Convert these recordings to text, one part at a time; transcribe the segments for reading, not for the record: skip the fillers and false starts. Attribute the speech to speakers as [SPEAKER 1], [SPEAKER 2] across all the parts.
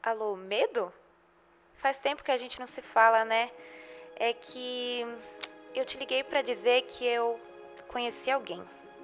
[SPEAKER 1] Alô, medo? Faz tempo que a gente não se fala, né? É que eu te liguei pra dizer que eu conheci alguém.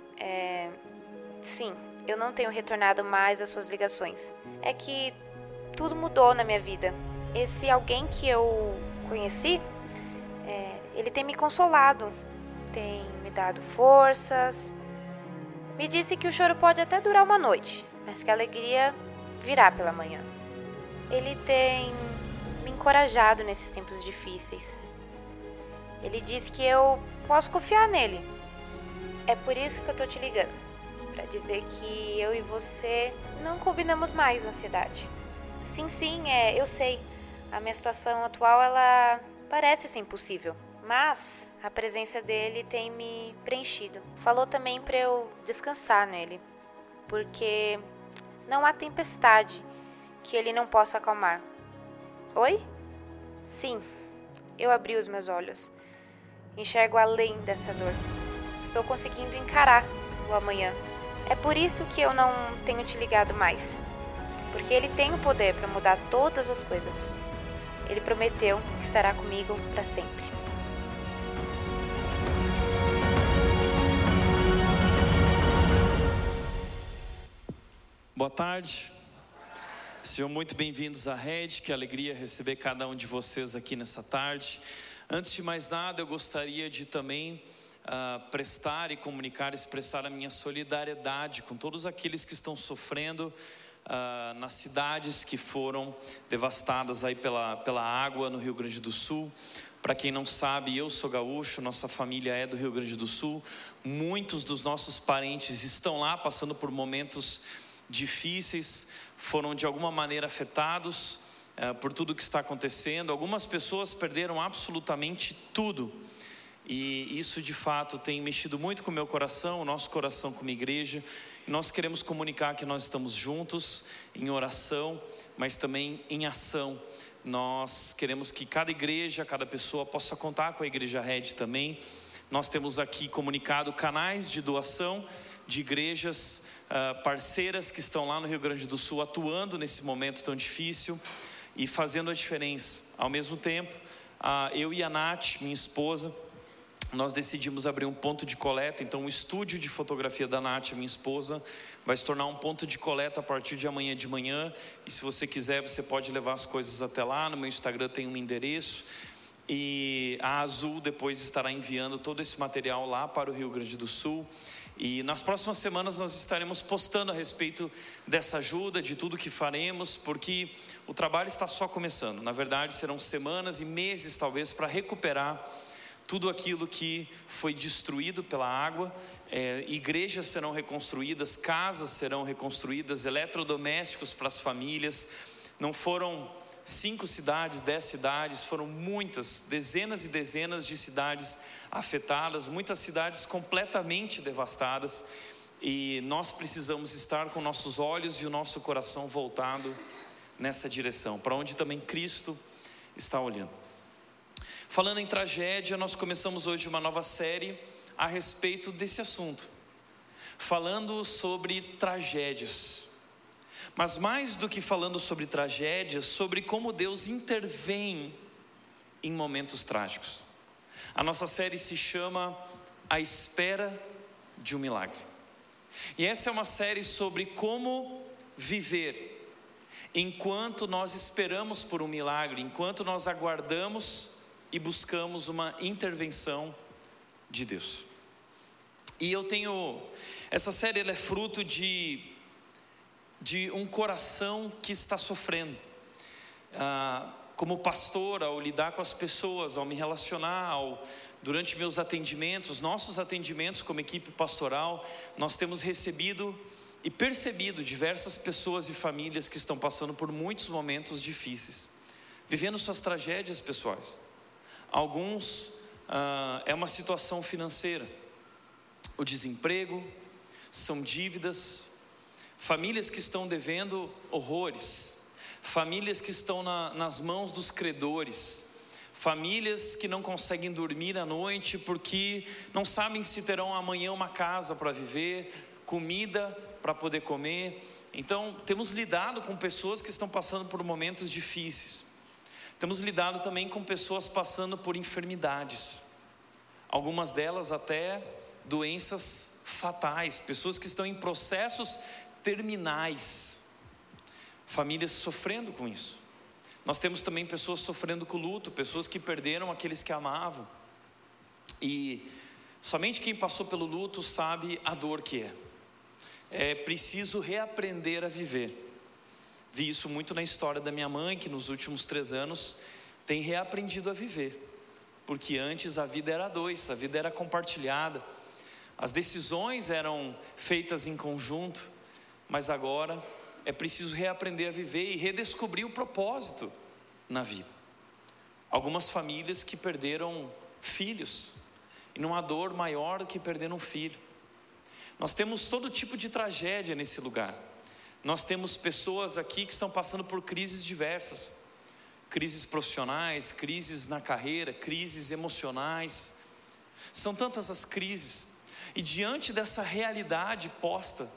[SPEAKER 1] Sim, eu não tenho retornado mais as suas ligações. É que tudo mudou na minha vida. Esse alguém que eu conheci, ele tem me consolado, tem me dado forças. Me disse que o choro pode até durar uma noite, mas que a alegria virá pela manhã. Ele tem me encorajado nesses tempos difíceis. Ele diz que eu posso confiar nele. É por isso que eu tô te ligando, pra dizer que eu e você não combinamos mais na cidade. Sim, eu sei. A minha situação atual, ela parece ser impossível, mas a presença dele tem me preenchido. Falou também pra eu descansar nele, porque não há tempestade que ele não possa acalmar. Oi? Sim, eu abri os meus olhos. Enxergo além dessa dor. Estou conseguindo encarar o amanhã. É por isso que eu não tenho te ligado mais. Porque ele tem o poder para mudar todas as coisas. Ele prometeu que estará comigo para sempre.
[SPEAKER 2] Boa tarde. Sejam muito bem-vindos à Rede. Que alegria receber cada um de vocês aqui nessa tarde. Antes de mais nada, eu gostaria de também prestar e comunicar, expressar a minha solidariedade com todos aqueles que estão sofrendo nas cidades que foram devastadas aí pela água no Rio Grande do Sul. Para quem não sabe, eu sou gaúcho, nossa família é do Rio Grande do Sul. Muitos dos nossos parentes estão lá passando por momentos difíceis, foram de alguma maneira afetados por tudo que está acontecendo. Algumas pessoas perderam absolutamente tudo, e isso de fato tem mexido muito com o meu coração, o nosso coração como igreja. E nós queremos comunicar que nós estamos juntos em oração, mas também em ação. Nós queremos que cada igreja, cada pessoa possa contar com a Igreja Red também. Nós temos aqui comunicado canais de doação de igrejas parceiras que estão lá no Rio Grande do Sul, atuando nesse momento tão difícil e fazendo a diferença. Ao mesmo tempo, eu e a Nath, minha esposa, nós decidimos abrir um ponto de coleta. Então o estúdio de fotografia da Nath, minha esposa, vai se tornar um ponto de coleta a partir de amanhã de manhã. E se você quiser, você pode levar as coisas até lá. No meu Instagram tem um endereço. E a Azul depois estará enviando todo esse material lá para o Rio Grande do Sul. E nas próximas semanas nós estaremos postando a respeito dessa ajuda, de tudo que faremos, porque o trabalho está só começando. Na verdade, serão semanas e meses talvez para recuperar tudo aquilo que foi destruído pela água. Igrejas serão reconstruídas, casas serão reconstruídas, eletrodomésticos para as famílias. Não foram 5 cidades, 10 cidades, foram muitas, dezenas e dezenas de cidades afetadas, muitas cidades completamente devastadas, e nós precisamos estar com nossos olhos e o nosso coração voltado nessa direção, para onde também Cristo está olhando. Falando em tragédia, nós começamos hoje uma nova série a respeito desse assunto, falando sobre tragédias. Mas mais do que falando sobre tragédias, sobre como Deus intervém em momentos trágicos. A nossa série se chama A Espera de um Milagre. E essa é uma série sobre como viver enquanto nós esperamos por um milagre, enquanto nós aguardamos e buscamos uma intervenção de Deus. E essa série ela é fruto de um coração que está sofrendo. Como pastor, ao lidar com as pessoas, ao me relacionar, durante meus atendimentos, nossos atendimentos como equipe pastoral, nós temos recebido e percebido diversas pessoas e famílias que estão passando por muitos momentos difíceis, vivendo suas tragédias pessoais. Alguns é uma situação financeira, o desemprego, são dívidas, famílias que estão devendo horrores, famílias que estão nas mãos dos credores, famílias que não conseguem dormir à noite porque não sabem se terão amanhã uma casa para viver, comida para poder comer. Então, temos lidado com pessoas que estão passando por momentos difíceis. Temos lidado também com pessoas passando por enfermidades. Algumas delas até doenças fatais. Pessoas que estão em processos terminais. Famílias sofrendo com isso. Nós temos também pessoas sofrendo com luto. Pessoas que perderam aqueles que amavam. E somente quem passou pelo luto sabe a dor que é. É preciso reaprender a viver. Vi isso muito na história da minha mãe, que nos últimos 3 anos tem reaprendido a viver. Porque antes a vida era a dois, a vida era compartilhada. As decisões eram feitas em conjunto. Mas agora é preciso reaprender a viver e redescobrir o propósito na vida. Algumas famílias que perderam filhos. E não há dor maior do que perder um filho. Nós temos todo tipo de tragédia nesse lugar. Nós temos pessoas aqui que estão passando por crises diversas. Crises profissionais, crises na carreira, crises emocionais. São tantas as crises. E diante dessa realidade posta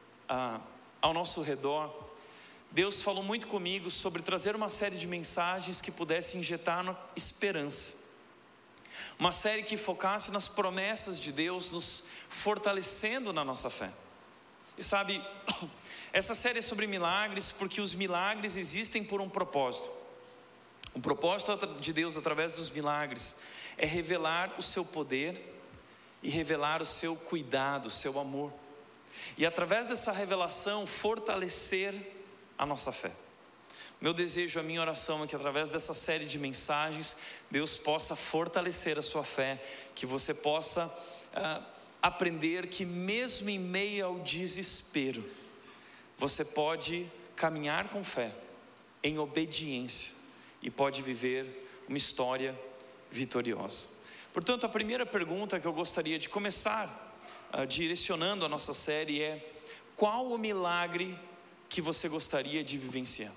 [SPEAKER 2] ao nosso redor, Deus falou muito comigo sobre trazer uma série de mensagens que pudesse injetar na esperança. Uma série que focasse nas promessas de Deus, nos fortalecendo na nossa fé. E sabe, essa série é sobre milagres, porque os milagres existem por um propósito. O propósito de Deus através dos milagres é revelar o seu poder e revelar o seu cuidado, o seu amor. E através dessa revelação fortalecer a nossa fé. Meu desejo, a minha oração é que através dessa série de mensagens, Deus possa fortalecer a sua fé, que você possa aprender que mesmo em meio ao desespero, você pode caminhar com fé, em obediência, e pode viver uma história vitoriosa. Portanto, a primeira pergunta que eu gostaria de começar direcionando a nossa série é: qual o milagre que você gostaria de vivenciar?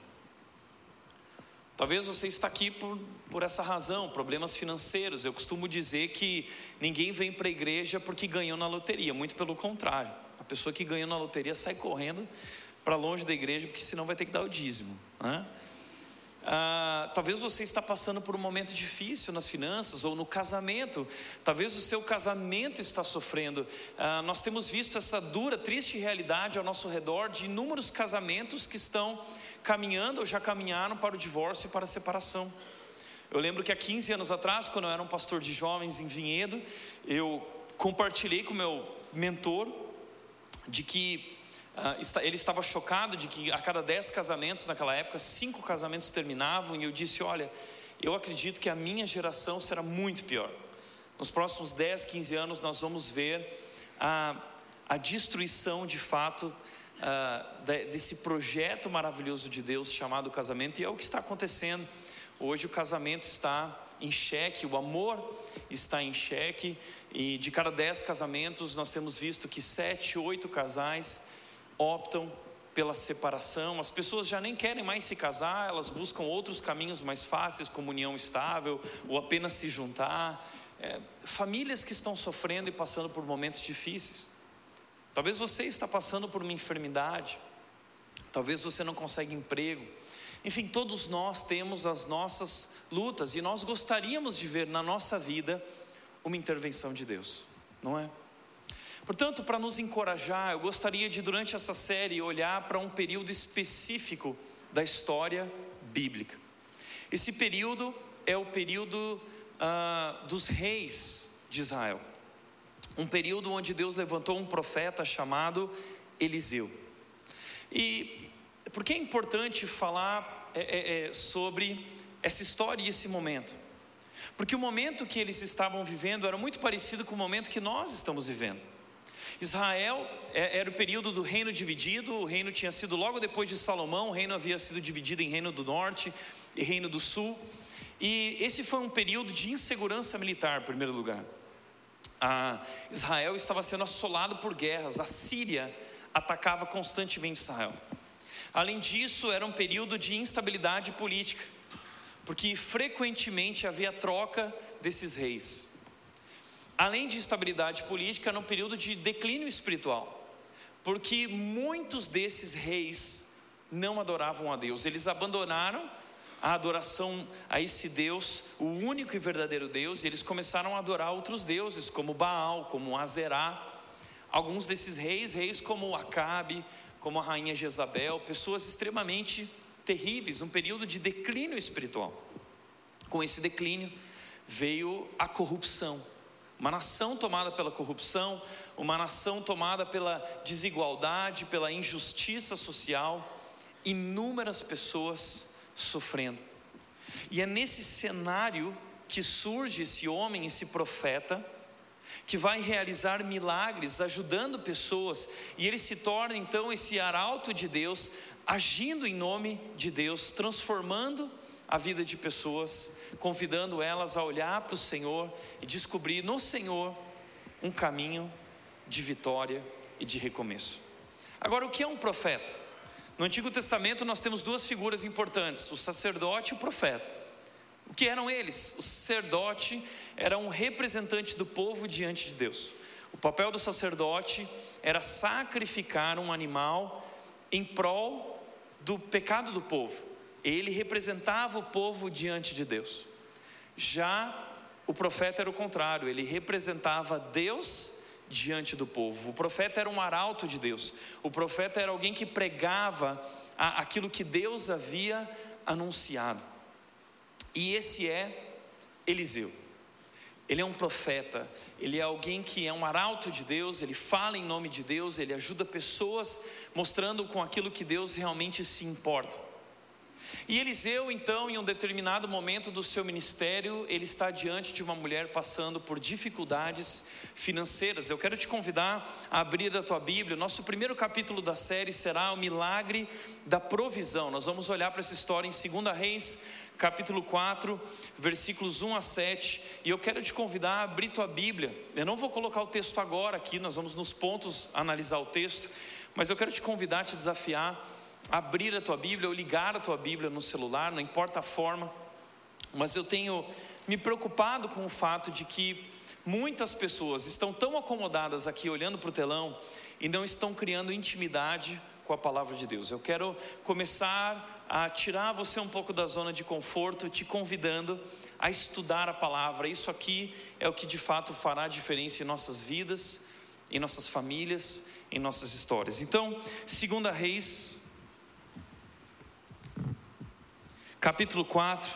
[SPEAKER 2] Talvez você está aqui por essa razão, problemas financeiros. Eu costumo dizer que ninguém vem para a igreja porque ganhou na loteria, muito pelo contrário. A pessoa que ganhou na loteria sai correndo para longe da igreja, porque senão vai ter que dar o dízimo, né? Talvez você está passando por um momento difícil nas finanças ou no casamento. Talvez o seu casamento está sofrendo. Nós temos visto essa dura, triste realidade ao nosso redor de inúmeros casamentos que estão caminhando ou já caminharam para o divórcio e para a separação. Eu lembro que há 15 anos atrás, quando eu era um pastor de jovens em Vinhedo, eu compartilhei com o meu mentor de que ele estava chocado de que a cada 10 casamentos naquela época, 5 casamentos terminavam. E eu disse: olha, eu acredito que a minha geração será muito pior. Nos próximos 10, 15 anos nós vamos ver a destruição de fato desse projeto maravilhoso de Deus chamado casamento. E é o que está acontecendo. Hoje o casamento está em xeque, o amor está em xeque. E de cada 10 casamentos nós temos visto que 7, 8 casais optam pela separação. As pessoas já nem querem mais se casar, elas buscam outros caminhos mais fáceis, como união estável ou apenas se juntar. Famílias que estão sofrendo e passando por momentos difíceis. Talvez você está passando por uma enfermidade, talvez você não consegue emprego. Enfim, todos nós temos as nossas lutas e nós gostaríamos de ver na nossa vida uma intervenção de Deus, não é? Portanto, para nos encorajar, eu gostaria de, durante essa série, olhar para um período específico da história bíblica. Esse período é o período dos reis de Israel. Um período onde Deus levantou um profeta chamado Eliseu. E por que é importante falar sobre essa história e esse momento? Porque o momento que eles estavam vivendo era muito parecido com o momento que nós estamos vivendo. Israel era o período do reino dividido. O reino tinha sido logo depois de Salomão. O reino havia sido dividido em reino do norte e reino do sul. E esse foi um período de insegurança militar, em primeiro lugar. Israel estava sendo assolado por guerras. A Síria atacava constantemente Israel. Além disso, era um período de instabilidade política, porque frequentemente havia troca desses reis. Além de instabilidade política, era um período de declínio espiritual, porque muitos desses reis não adoravam a Deus. Eles abandonaram a adoração a esse Deus, o único e verdadeiro Deus, e eles começaram a adorar outros deuses, como Baal, como Azerá. Alguns desses reis como Acabe, como a rainha Jezabel, pessoas extremamente terríveis, um período de declínio espiritual. Com esse declínio veio a corrupção, uma nação tomada pela corrupção, uma nação tomada pela desigualdade, pela injustiça social, inúmeras pessoas sofrendo. E é nesse cenário que surge esse homem, esse profeta, que vai realizar milagres, ajudando pessoas, e ele se torna então esse arauto de Deus, agindo em nome de Deus, transformando a vida de pessoas, convidando elas a olhar para o Senhor e descobrir no Senhor um caminho de vitória e de recomeço. Agora, o que é um profeta? No Antigo Testamento nós temos duas figuras importantes, o sacerdote e o profeta. O que eram eles? O sacerdote era um representante do povo diante de Deus. O papel do sacerdote era sacrificar um animal em prol do pecado do povo. Ele representava o povo diante de Deus. Já o profeta era o contrário, ele representava Deus diante do povo. O profeta era um arauto de Deus. O profeta era alguém que pregava aquilo que Deus havia anunciado. E esse é Eliseu. Ele é um profeta, ele é alguém que é um arauto de Deus, ele fala em nome de Deus, ele ajuda pessoas, mostrando com aquilo que Deus realmente se importa. E Eliseu, então, em um determinado momento do seu ministério, ele está diante de uma mulher passando por dificuldades financeiras. Eu quero te convidar a abrir a tua Bíblia. Nosso primeiro capítulo da série será o milagre da provisão. Nós vamos olhar para essa história em 2 Reis, capítulo 4, versículos 1 a 7. E eu quero te convidar a abrir tua Bíblia. Eu não vou colocar o texto agora aqui, nós vamos nos pontos analisar o texto, mas eu quero te convidar, te desafiar abrir a tua Bíblia ou ligar a tua Bíblia no celular, não importa a forma. Mas eu tenho me preocupado com o fato de que muitas pessoas estão tão acomodadas aqui olhando para o telão e não estão criando intimidade com a palavra de Deus. Eu quero começar a tirar você um pouco da zona de conforto, te convidando a estudar a palavra. Isso aqui é o que de fato fará diferença em nossas vidas, em nossas famílias, em nossas histórias. Então, 2 Reis, capítulo 4,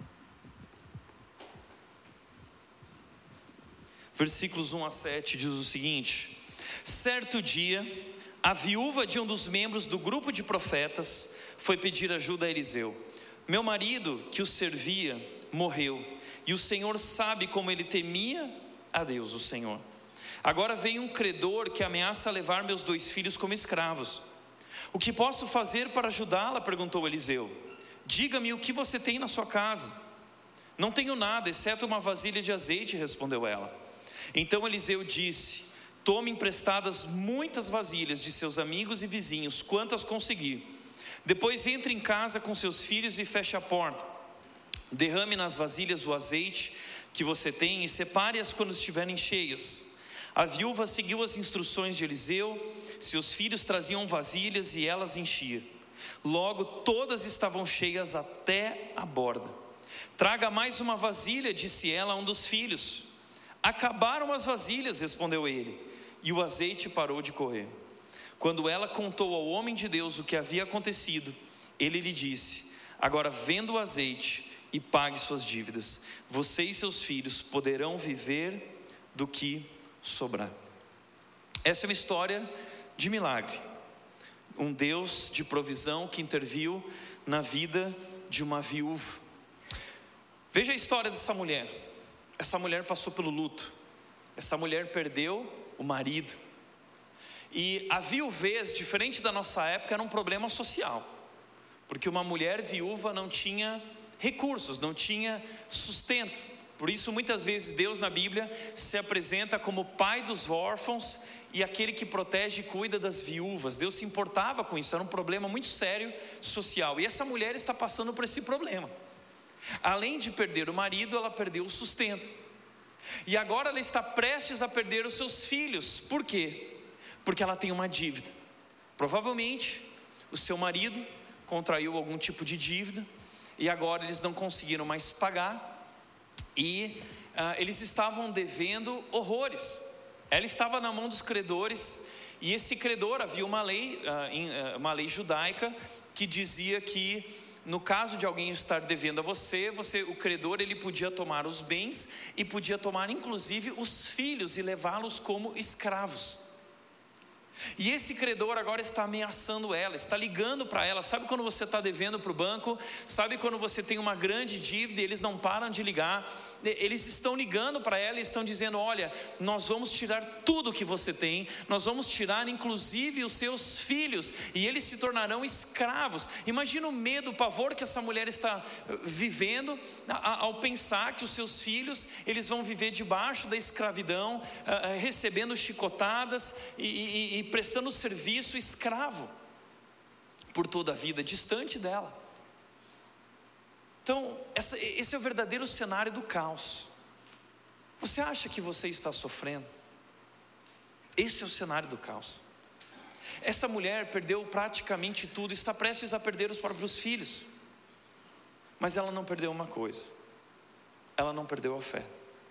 [SPEAKER 2] versículos 1 a 7, diz o seguinte: certo dia, a viúva de um dos membros do grupo de profetas foi pedir ajuda a Eliseu. Meu marido, que o servia, morreu, e o Senhor sabe como ele temia a Deus, o Senhor. Agora vem um credor que ameaça levar meus 2 filhos como escravos. O que posso fazer para ajudá-la? Perguntou Eliseu. Diga-me o que você tem na sua casa. Não tenho nada, exceto uma vasilha de azeite, respondeu ela. Então Eliseu disse: tome emprestadas muitas vasilhas de seus amigos e vizinhos, quantas conseguir. Depois entre em casa com seus filhos e feche a porta. Derrame nas vasilhas o azeite que você tem e separe-as quando estiverem cheias. A viúva seguiu as instruções de Eliseu. Seus filhos traziam vasilhas e elas enchiam. Logo todas estavam cheias até a borda. Traga mais uma vasilha, disse ela a um dos filhos. Acabaram as vasilhas, respondeu ele, e o azeite parou de correr. Quando ela contou ao homem de Deus o que havia acontecido, ele lhe disse: agora venda o azeite e pague suas dívidas. Você e seus filhos poderão viver do que sobrar. Essa é uma história de milagre. Um Deus de provisão que interviu na vida de uma viúva. Veja a história dessa mulher. Essa mulher passou pelo luto. Essa mulher perdeu o marido. E a viuvez, diferente da nossa época, era um problema social. Porque uma mulher viúva não tinha recursos, não tinha sustento. Por isso muitas vezes Deus na Bíblia se apresenta como pai dos órfãos e aquele que protege e cuida das viúvas. Deus se importava com isso, era um problema muito sério social. E essa mulher está passando por esse problema. Além de perder o marido, ela perdeu o sustento. E agora ela está prestes a perder os seus filhos. Por quê? porque ela tem uma dívida. Provavelmente o seu marido contraiu algum tipo de dívida e agora eles não conseguiram mais pagar e eles estavam devendo horrores. Ela estava na mão dos credores e esse credor, havia uma lei judaica que dizia que no caso de alguém estar devendo a você, o credor, ele podia tomar os bens e podia tomar inclusive os filhos e levá-los como escravos. E esse credor agora está ameaçando ela, está ligando para ela. Sabe quando você está devendo para o banco? Sabe quando você tem uma grande dívida e eles não param de ligar? Eles estão ligando para ela e estão dizendo: olha, nós vamos tirar tudo que você tem, nós vamos tirar inclusive os seus filhos, e eles se tornarão escravos. Imagina o medo, o pavor que essa mulher está vivendo ao pensar que os seus filhos, eles vão viver debaixo da escravidão, recebendo chicotadas e prestando serviço escravo por toda a vida, distante dela. Então, esse é o verdadeiro cenário do caos. Você acha que você está sofrendo? Esse é o cenário do caos. Essa mulher perdeu praticamente tudo, está prestes a perder os próprios filhos, mas ela não perdeu uma coisa: ela não perdeu a fé.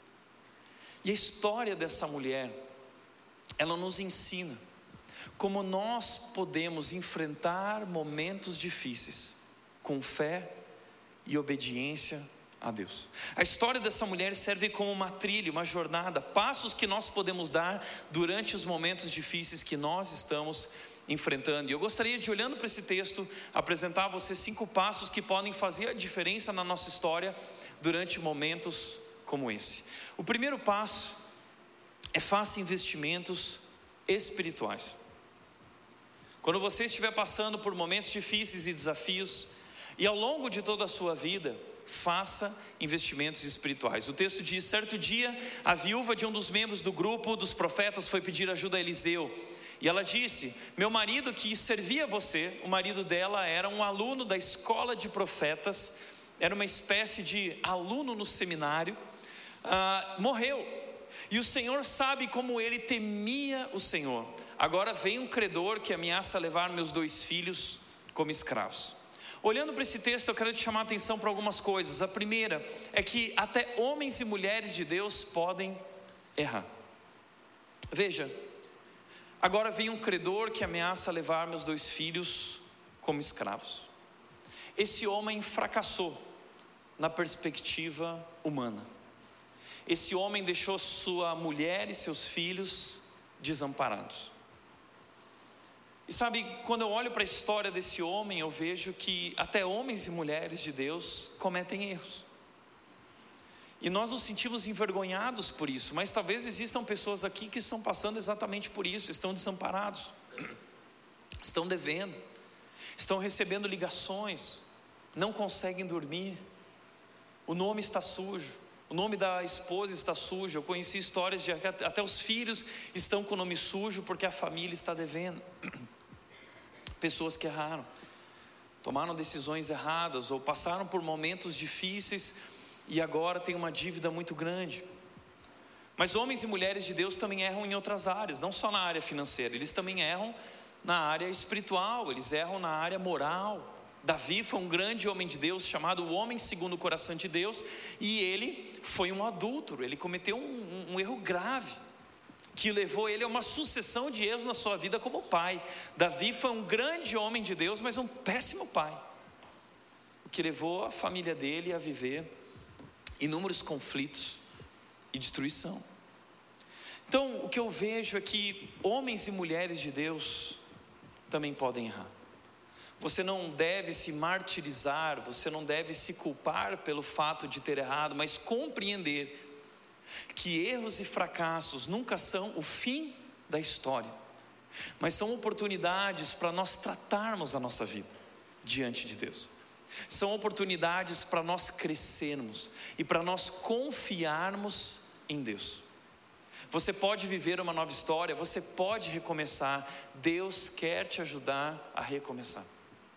[SPEAKER 2] E a história dessa mulher, ela nos ensina como nós podemos enfrentar momentos difíceis com fé e obediência a Deus. A história dessa mulher serve como uma trilha, uma jornada, passos que nós podemos dar durante os momentos difíceis que nós estamos enfrentando. E eu gostaria de, olhando para esse texto, apresentar a você 5 passos que podem fazer a diferença na nossa história durante momentos como esse. O primeiro passo é: faça investimentos espirituais. Quando você estiver passando por momentos difíceis e desafios, e ao longo de toda a sua vida, faça investimentos espirituais. O texto diz: certo dia, a viúva de um dos membros do grupo dos profetas foi pedir ajuda a Eliseu. E ela disse: meu marido que servia você, o marido dela era um aluno da escola de profetas, era uma espécie de aluno no seminário, morreu. E o Senhor sabe como ele temia o Senhor. Agora vem um credor que ameaça levar meus 2 filhos como escravos. Olhando para esse texto, eu quero te chamar a atenção para algumas coisas. A primeira é que até homens e mulheres de Deus podem errar. Veja, agora vem um credor que ameaça levar meus 2 filhos como escravos. Esse homem fracassou na perspectiva humana. Esse homem deixou sua mulher e seus filhos desamparados. E sabe, quando eu olho para a história desse homem, eu vejo que até homens e mulheres de Deus cometem erros. E nós nos sentimos envergonhados por isso, mas talvez existam pessoas aqui que estão passando exatamente por isso, estão desamparados, estão devendo, estão recebendo ligações, não conseguem dormir, o nome está sujo, o nome da esposa está sujo. Eu conheci histórias de até os filhos estão com o nome sujo porque a família está devendo. Pessoas que erraram, tomaram decisões erradas ou passaram por momentos difíceis e agora tem uma dívida muito grande. Mas homens e mulheres de Deus também erram em outras áreas, não só na área financeira, eles também erram na área espiritual, eles erram na área moral. Davi foi um grande homem de Deus, chamado o homem segundo o coração de Deus, e ele foi um adúltero, ele cometeu um erro grave, que levou ele a uma sucessão de erros na sua vida como pai. Davi foi um grande homem de Deus, mas um péssimo pai, o que levou a família dele a viver inúmeros conflitos e destruição. Então, o que eu vejo é que homens e mulheres de Deus também podem errar. Você não deve se martirizar, você não deve se culpar pelo fato de ter errado, mas compreender que erros e fracassos nunca são o fim da história, mas são oportunidades para nós tratarmos a nossa vida diante de Deus. São oportunidades para nós crescermos e para nós confiarmos em Deus. Você pode viver uma nova história, você pode recomeçar. Deus quer te ajudar a recomeçar.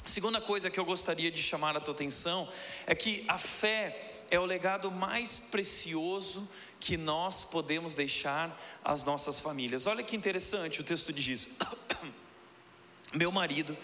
[SPEAKER 2] Segunda coisa que eu gostaria de chamar a tua atenção é que a fé é o legado mais precioso que nós podemos deixar às nossas famílias. Olha que interessante, o texto diz: meu marido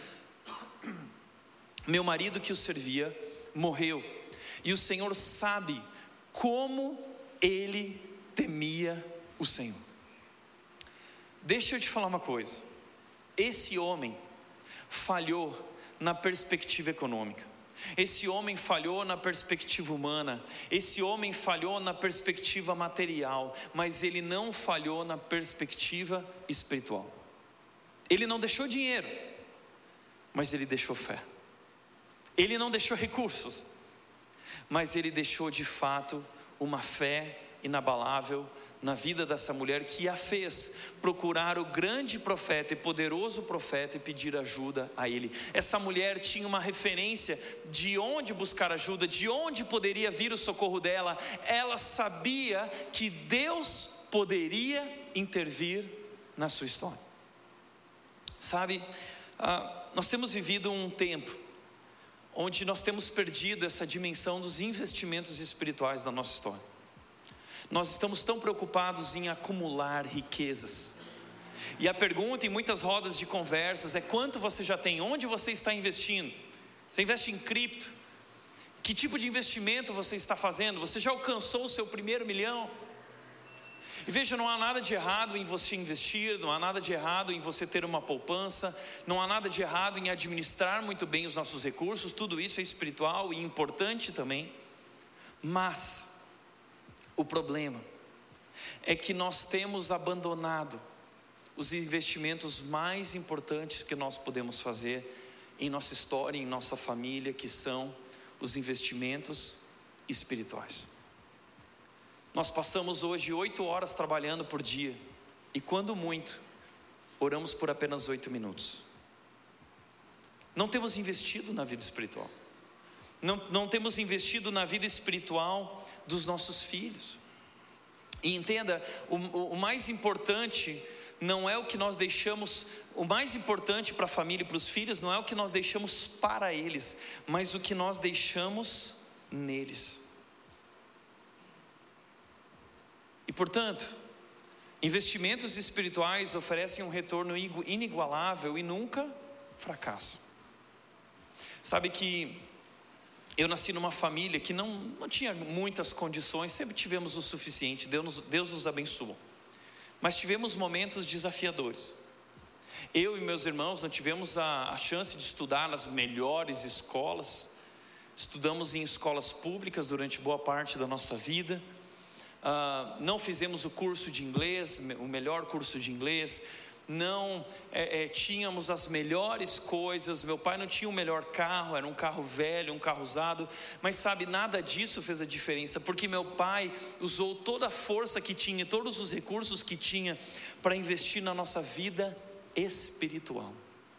[SPEAKER 2] que o servia morreu, e o Senhor sabe como ele temia o Senhor. Deixa eu te falar uma coisa, esse homem falhou na perspectiva econômica, esse homem falhou na perspectiva humana, esse homem falhou na perspectiva material, mas ele não falhou na perspectiva espiritual. Ele não deixou dinheiro, mas ele deixou fé. Ele não deixou recursos, mas ele deixou de fato uma fé inabalável na vida dessa mulher, que a fez procurar o grande profeta e poderoso profeta e pedir ajuda a ele. Essa mulher tinha uma referência de onde buscar ajuda, de onde poderia vir o socorro dela. Ela sabia que Deus poderia intervir na sua história. Sabe, nós temos vivido um tempo onde nós temos perdido essa dimensão dos investimentos espirituais da nossa história. Nós estamos tão preocupados em acumular riquezas, e a pergunta em muitas rodas de conversas é: quanto você já tem? Onde você está investindo? Você investe em cripto? Que tipo de investimento você está fazendo? Você já alcançou o seu primeiro milhão? E veja, não há nada de errado em você investir, não há nada de errado em você ter uma poupança, não há nada de errado em administrar muito bem os nossos recursos. Tudo isso é espiritual e importante também. Mas o problema é que nós temos abandonado os investimentos mais importantes que nós podemos fazer em nossa história, em nossa família, que são os investimentos espirituais. Nós passamos hoje 8 horas trabalhando por dia, e quando muito, oramos por apenas 8 minutos. Não temos investido na vida espiritual. Não temos investido na vida espiritual dos nossos filhos. E entenda, o mais importante não é o que nós deixamos, o mais importante para a família e para os filhos não é o que nós deixamos para eles, mas o que nós deixamos neles. E portanto, investimentos espirituais oferecem um retorno inigualável e nunca fracasso. Sabe que eu nasci numa família que não tinha muitas condições, sempre tivemos o suficiente, Deus nos abençoou. Mas tivemos momentos desafiadores. Eu e meus irmãos não tivemos a chance de estudar nas melhores escolas. Estudamos em escolas públicas durante boa parte da nossa vida. Não fizemos o curso de inglês, o melhor curso de inglês. Não tínhamos as melhores coisas. Meu pai não tinha o melhor carro, era um carro velho, um carro usado. Mas sabe, nada disso fez a diferença, porque meu pai usou toda a força que tinha, todos os recursos que tinha, para investir na nossa vida espiritual.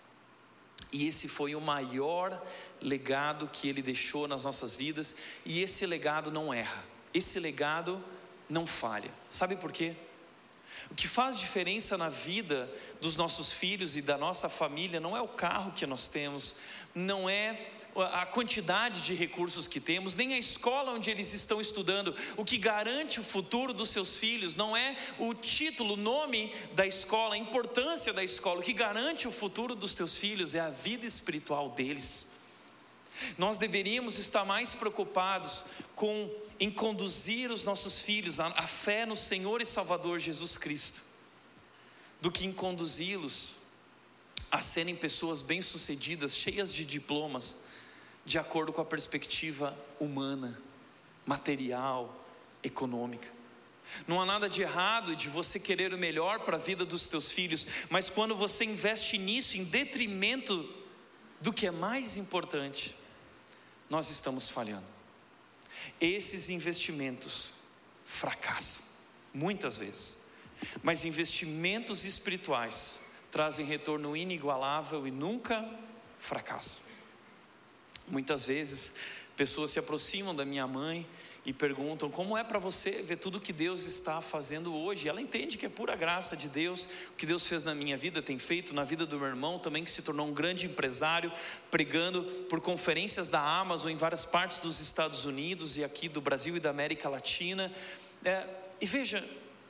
[SPEAKER 2] E esse foi o maior legado que ele deixou nas nossas vidas. E esse legado não erra, esse legado não falha. Sabe por quê? O que faz diferença na vida dos nossos filhos e da nossa família não é o carro que nós temos, não é a quantidade de recursos que temos, nem a escola onde eles estão estudando. O que garante o futuro dos seus filhos não é o título, o nome da escola, a importância da escola. O que garante o futuro dos teus filhos é a vida espiritual deles. Nós deveríamos estar mais preocupados em conduzir os nossos filhos à fé no Senhor e Salvador Jesus Cristo, do que em conduzi-los a serem pessoas bem-sucedidas, cheias de diplomas, de acordo com a perspectiva humana, material, econômica. Não há nada de errado de você querer o melhor para a vida dos teus filhos, mas quando você investe nisso em detrimento do que é mais importante, nós estamos falhando. Esses investimentos fracassam muitas vezes, mas investimentos espirituais trazem retorno inigualável e nunca fracassam. Muitas vezes Pessoas se aproximam da minha mãe e perguntam: como é para você ver tudo que Deus está fazendo hoje? Ela entende que é pura graça de Deus. O que Deus fez na minha vida, tem feito na vida do meu irmão também, que se tornou um grande empresário, pregando por conferências da Amazon em várias partes dos Estados Unidos e aqui do Brasil e da América Latina. E veja,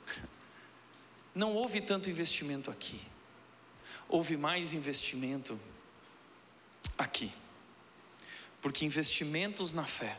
[SPEAKER 2] não houve tanto investimento aqui, houve mais investimento aqui, porque investimentos na fé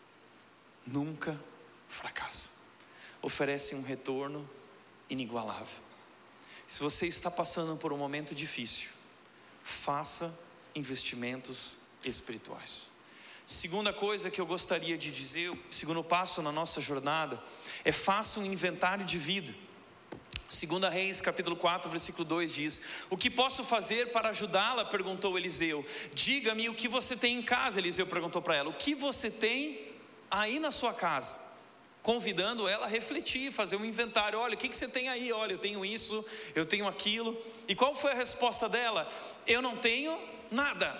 [SPEAKER 2] nunca fracassam, oferecem um retorno inigualável. Se você está passando por um momento difícil, faça investimentos espirituais. Segunda coisa que eu gostaria de dizer, o segundo passo na nossa jornada, é faça um inventário de vida. 2 Reis capítulo 4 versículo 2 diz: o que posso fazer para ajudá-la? Perguntou Eliseu. Diga-me o que você tem em casa. Eliseu perguntou para ela: o que você tem aí na sua casa? Convidando ela a refletir, fazer um inventário. Olha, o que você tem aí? Olha, eu tenho isso, eu tenho aquilo. E qual foi a resposta dela? Eu não tenho nada.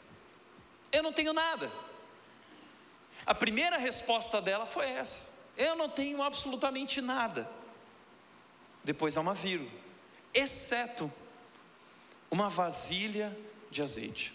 [SPEAKER 2] Eu não tenho nada. A primeira resposta dela foi essa: eu não tenho absolutamente nada. Depois há uma vírgula: exceto uma vasilha de azeite.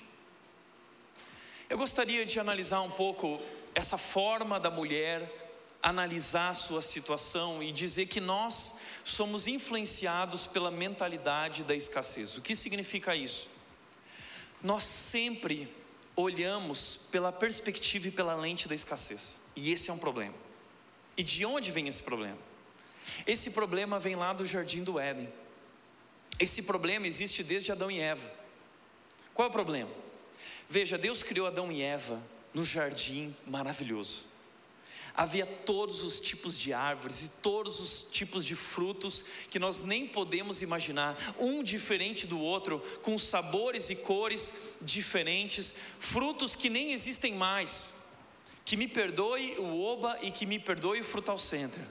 [SPEAKER 2] Eu gostaria de analisar um pouco essa forma da mulher analisar a sua situação e dizer que nós somos influenciados pela mentalidade da escassez. O que significa isso? Nós sempre olhamos pela perspectiva e pela lente da escassez, e esse é um problema. E de onde vem esse problema? Esse problema vem lá do jardim do Éden. Esse problema existe desde Adão e Eva. Qual é o problema? Veja, Deus criou Adão e Eva no jardim maravilhoso. Havia todos os tipos de árvores e todos os tipos de frutos que nós nem podemos imaginar, um diferente do outro, com sabores e cores diferentes, frutos que nem existem mais. Que me perdoe o Oba e que me perdoe o Frutal Center.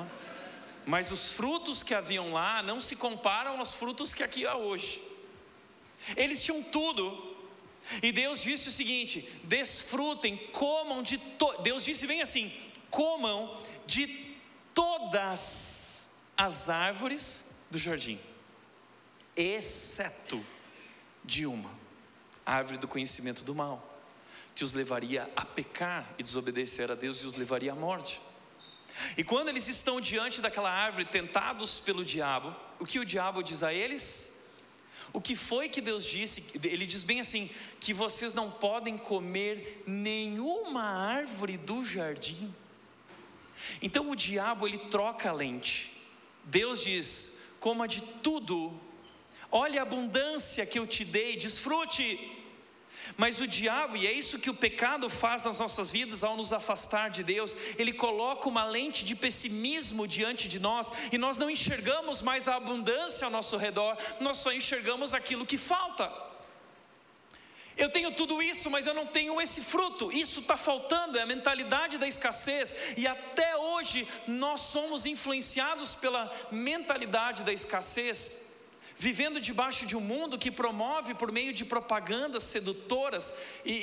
[SPEAKER 2] Mas os frutos que haviam lá não se comparam aos frutos que aqui há hoje. Eles tinham tudo. E Deus disse o seguinte: desfrutem, comam de Deus disse bem assim: comam de todas as árvores do jardim, exceto de uma, a árvore do conhecimento do mal, que os levaria a pecar e desobedecer a Deus e os levaria à morte. E quando eles estão diante daquela árvore, tentados pelo diabo, o que o diabo diz a eles? O que foi que Deus disse? Ele diz bem assim: que vocês não podem comer nenhuma árvore do jardim. Então o diabo, ele troca a lente. Deus diz: coma de tudo, olha a abundância que eu te dei, desfrute. Mas o diabo, e é isso que o pecado faz nas nossas vidas ao nos afastar de Deus, ele coloca uma lente de pessimismo diante de nós, e nós não enxergamos mais a abundância ao nosso redor, nós só enxergamos aquilo que falta. Eu tenho tudo isso, mas eu não tenho esse fruto, isso está faltando, é a mentalidade da escassez. E até hoje nós somos influenciados pela mentalidade da escassez, vivendo debaixo de um mundo que promove, por meio de propagandas sedutoras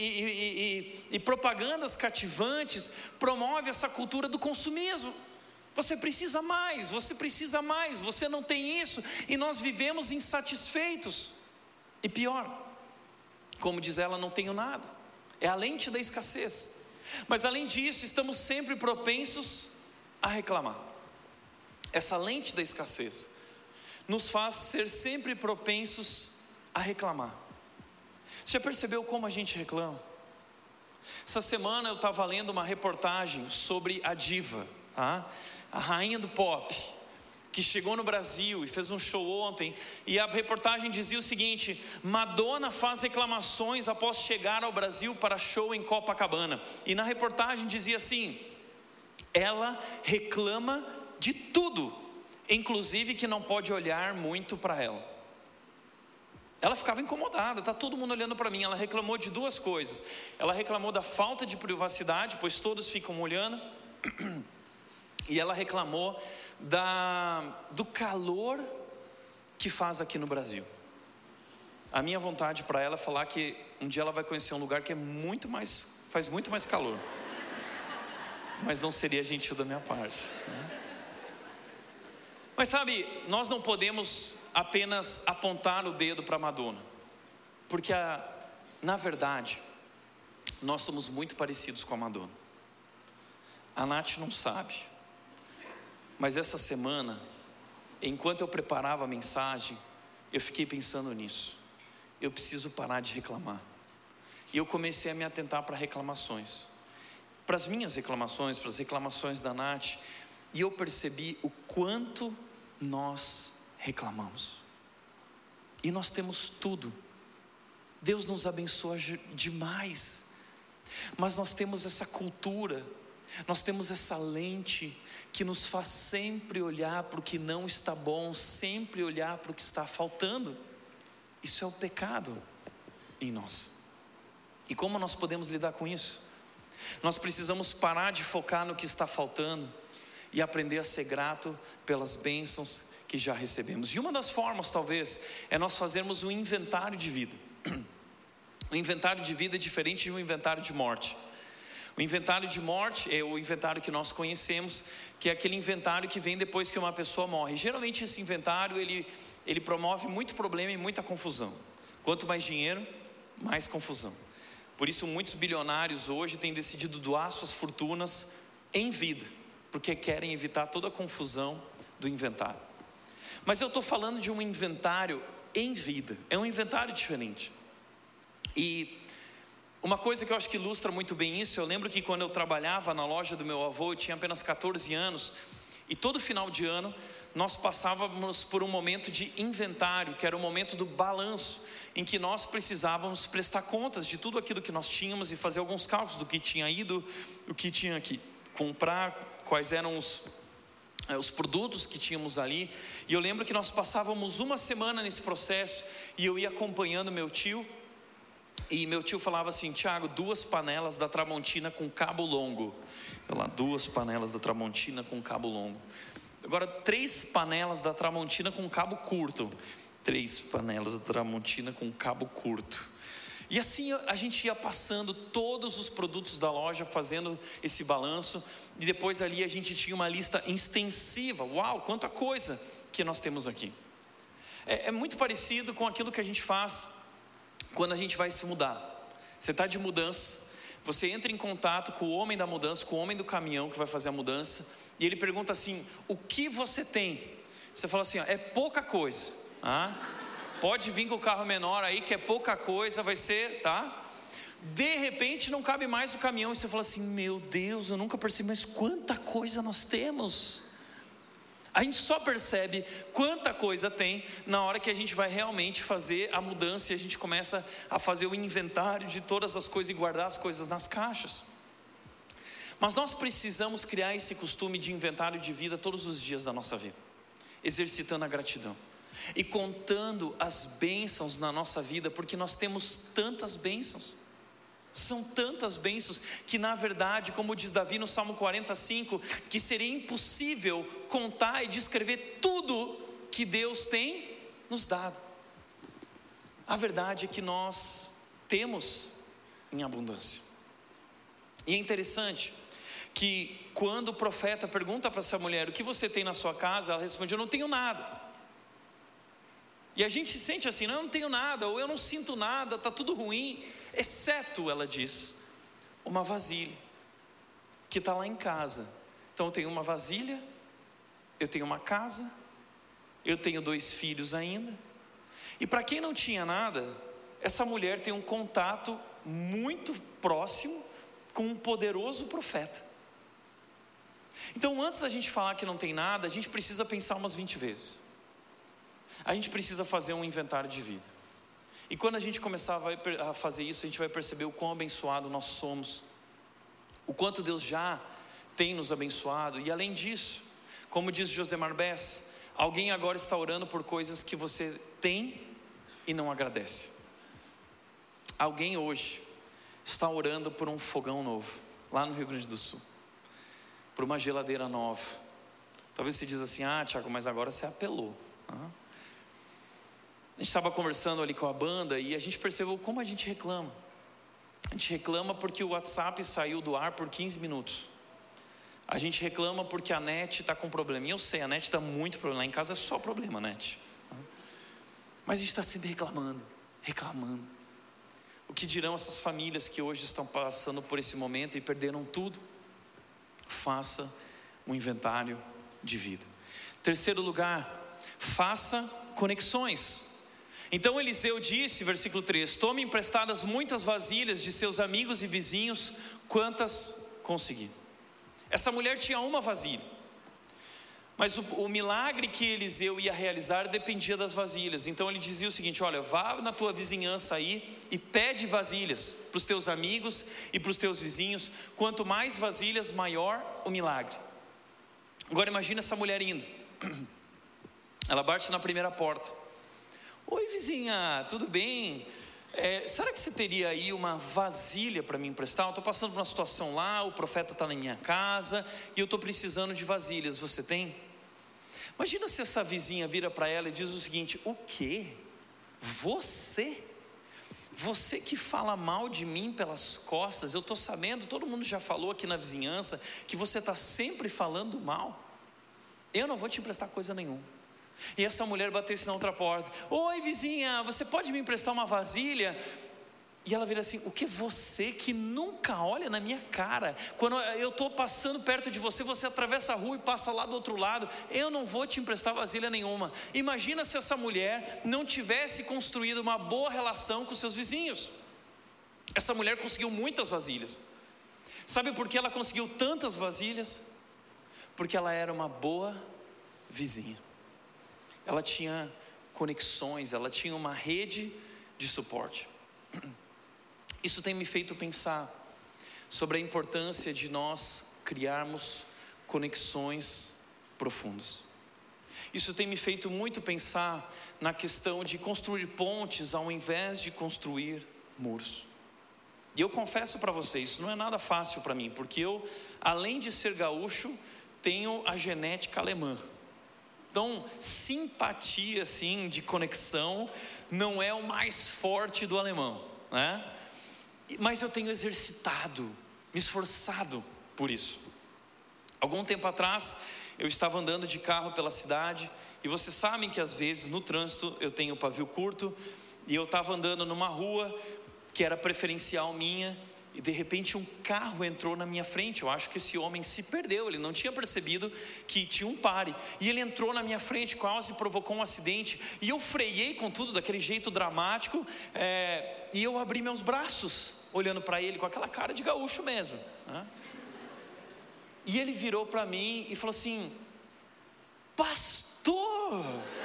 [SPEAKER 2] e propagandas cativantes, promove essa cultura do consumismo. Você precisa mais, você não tem isso, e nós vivemos insatisfeitos. E pior, como diz ela, não tenho nada, é a lente da escassez. Mas além disso, estamos sempre propensos a reclamar. Essa lente da escassez nos faz ser sempre propensos a reclamar. Você já percebeu como a gente reclama? Essa semana eu estava lendo uma reportagem sobre a diva, a rainha do pop, que chegou no Brasil e fez um show ontem. E a reportagem dizia o seguinte: Madonna faz reclamações após chegar ao Brasil para show em Copacabana. E na reportagem dizia assim: ela reclama de tudo, inclusive que não pode olhar muito para ela. Ela ficava incomodada, está todo mundo olhando para mim. Ela reclamou de duas coisas. Ela reclamou da falta de privacidade, pois todos ficam olhando. E ela reclamou do calor que faz aqui no Brasil. A minha vontade para ela é falar que um dia ela vai conhecer um lugar que é muito mais faz muito mais calor. Mas não seria gentil da minha parte, né? Mas sabe, nós não podemos apenas apontar o dedo para a Madonna, porque na verdade, nós somos muito parecidos com a Madonna. A Nath não sabe, mas essa semana, enquanto eu preparava a mensagem, eu fiquei pensando nisso. Eu preciso parar de reclamar. E eu comecei a me atentar para reclamações, para as minhas reclamações, para as reclamações da Nath, e eu percebi o quanto nós reclamamos. E nós temos tudo. Deus nos abençoa demais. Mas nós temos essa cultura, nós temos essa lente que nos faz sempre olhar para o que não está bom, sempre olhar para o que está faltando. Isso é o pecado em nós. E como nós podemos lidar com isso? Nós precisamos parar de focar no que está faltando e aprender a ser grato pelas bênçãos que já recebemos. E uma das formas, talvez, é nós fazermos um inventário de vida. O inventário de vida é diferente de um inventário de morte. O inventário de morte é o inventário que nós conhecemos, que é aquele inventário que vem depois que uma pessoa morre. Geralmente esse inventário, ele promove muito problema e muita confusão. Quanto mais dinheiro, mais confusão. Por isso muitos bilionários hoje têm decidido doar suas fortunas em vida, porque querem evitar toda a confusão do inventário. Mas eu estou falando de um inventário em vida, é um inventário diferente. E uma coisa que eu acho que ilustra muito bem isso, eu lembro que quando eu trabalhava na loja do meu avô, eu tinha apenas 14 anos, e todo final de ano nós passávamos por um momento de inventário, que era o momento do balanço, em que nós precisávamos prestar contas de tudo aquilo que nós tínhamos e fazer alguns cálculos do que tinha ido, o que tinha que comprar, quais eram os produtos que tínhamos ali. E eu lembro que nós passávamos uma semana nesse processo, e eu ia acompanhando meu tio, e meu tio falava assim: Tiago, 2 panelas da Tramontina com cabo longo. Eu lá, 2 panelas da Tramontina com cabo longo. Agora 3 panelas da Tramontina com cabo curto. 3 panelas da Tramontina com cabo curto. E assim a gente ia passando todos os produtos da loja, fazendo esse balanço. E depois ali a gente tinha uma lista extensiva. Uau, quanta coisa que nós temos aqui. É muito parecido com aquilo que a gente faz quando a gente vai se mudar. Você está de mudança, você entra em contato com o homem da mudança, com o homem do caminhão que vai fazer a mudança, e ele pergunta assim: o que você tem? Você fala assim: é pouca coisa. Pode vir com o carro menor aí, que é pouca coisa, vai ser, tá? De repente não cabe mais no caminhão, e você fala assim: meu Deus, eu nunca percebi, mas quanta coisa nós temos. A gente só percebe quanta coisa tem na hora que a gente vai realmente fazer a mudança, e a gente começa a fazer o inventário de todas as coisas e guardar as coisas nas caixas. Mas nós precisamos criar esse costume de inventário de vida todos os dias da nossa vida, exercitando a gratidão e contando as bênçãos na nossa vida, porque nós temos tantas bênçãos. São tantas bênçãos que, na verdade, como diz Davi no Salmo 45, que seria impossível contar e descrever tudo que Deus tem nos dado. A verdade é que nós temos em abundância. E é interessante que quando o profeta pergunta para essa mulher: o que você tem na sua casa? Ela responde: eu não tenho nada. E a gente se sente assim: não, eu não tenho nada, ou eu não sinto nada, está tudo ruim, exceto, ela diz, uma vasilha que está lá em casa. Então eu tenho uma vasilha, eu tenho uma casa, eu tenho 2 filhos ainda. E para quem não tinha nada, essa mulher tem um contato muito próximo com um poderoso profeta. Então, antes da gente falar que não tem nada, a gente precisa pensar umas 20 vezes. A gente precisa fazer um inventário de vida. E quando a gente começar a fazer isso, a gente vai perceber o quão abençoado nós somos, o quanto Deus já tem nos abençoado. E além disso, como diz Josemar Bess, alguém agora está orando por coisas que você tem e não agradece. Alguém hoje está orando por um fogão novo, lá no Rio Grande do Sul, por uma geladeira nova. Talvez você diz assim: Tiago, mas agora você apelou. A gente estava conversando ali com a banda e a gente percebeu como a gente reclama. A gente reclama porque o WhatsApp saiu do ar por 15 minutos. A gente reclama porque a net está com problema. E eu sei, a net dá muito problema. Lá em casa é só problema, net. Mas a gente está sempre reclamando. O que dirão essas famílias que hoje estão passando por esse momento e perderam tudo? Faça um inventário de vida. Terceiro lugar, faça conexões. Então Eliseu disse, versículo 3: tome emprestadas muitas vasilhas de seus amigos e vizinhos, quantas conseguir. Essa mulher tinha uma vasilha, mas o milagre que Eliseu ia realizar dependia das vasilhas. Então ele dizia o seguinte: olha, vá na tua vizinhança aí e pede vasilhas para os teus amigos e para os teus vizinhos. Quanto mais vasilhas, maior o milagre. Agora imagina essa mulher indo. Ela bate na primeira porta. Oi vizinha, tudo bem? Será que você teria aí uma vasilha para me emprestar? Eu estou passando por uma situação lá, o profeta está na minha casa e eu estou precisando de vasilhas, você tem? Imagina se essa vizinha vira para ela e diz o seguinte: o quê? Você que fala mal de mim pelas costas, eu estou sabendo, todo mundo já falou aqui na vizinhança que você está sempre falando mal. Eu não vou te emprestar coisa nenhuma. E essa mulher batesse na outra porta: oi vizinha, você pode me emprestar uma vasilha? E ela vira assim: o que? Você que nunca olha na minha cara, quando eu estou passando perto de você, você atravessa a rua e passa lá do outro lado, eu não vou te emprestar vasilha nenhuma. Imagina se essa mulher não tivesse construído uma boa relação com seus vizinhos. Essa mulher conseguiu muitas vasilhas. Sabe por que ela conseguiu tantas vasilhas? Porque ela era uma boa vizinha. Ela tinha conexões, ela tinha uma rede de suporte. Isso tem me feito pensar sobre a importância de nós criarmos conexões profundas. Isso tem me feito muito pensar na questão de construir pontes ao invés de construir muros. E eu confesso para vocês, isso não é nada fácil para mim, porque eu, além de ser gaúcho, tenho a genética alemã. Então, simpatia assim, de conexão não é o mais forte do alemão, né? Mas eu tenho exercitado, me esforçado por isso. Algum tempo atrás, eu estava andando de carro pela cidade, e vocês sabem que às vezes no trânsito eu tenho pavio curto, e eu estava andando numa rua que era preferencial minha, e de repente um carro entrou na minha frente. Eu acho que esse homem se perdeu, ele não tinha percebido que tinha um pare, e ele entrou na minha frente, quase provocou um acidente, e eu freiei com tudo, daquele jeito dramático, e eu abri meus braços, olhando para ele com aquela cara de gaúcho mesmo, né? E ele virou para mim e falou assim: pastor!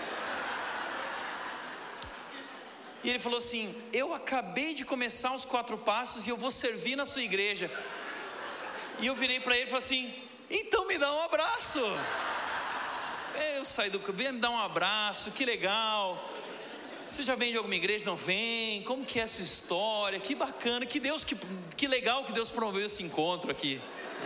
[SPEAKER 2] E ele falou assim: eu acabei de começar os 4 passos e eu vou servir na sua igreja. E eu virei para ele e falei assim: então me dá um abraço. Eu saí do vem me dar um abraço, que legal. Você já vem de alguma igreja? Não vem? Como que é essa história? Que bacana, que legal que Deus promoveu esse encontro aqui.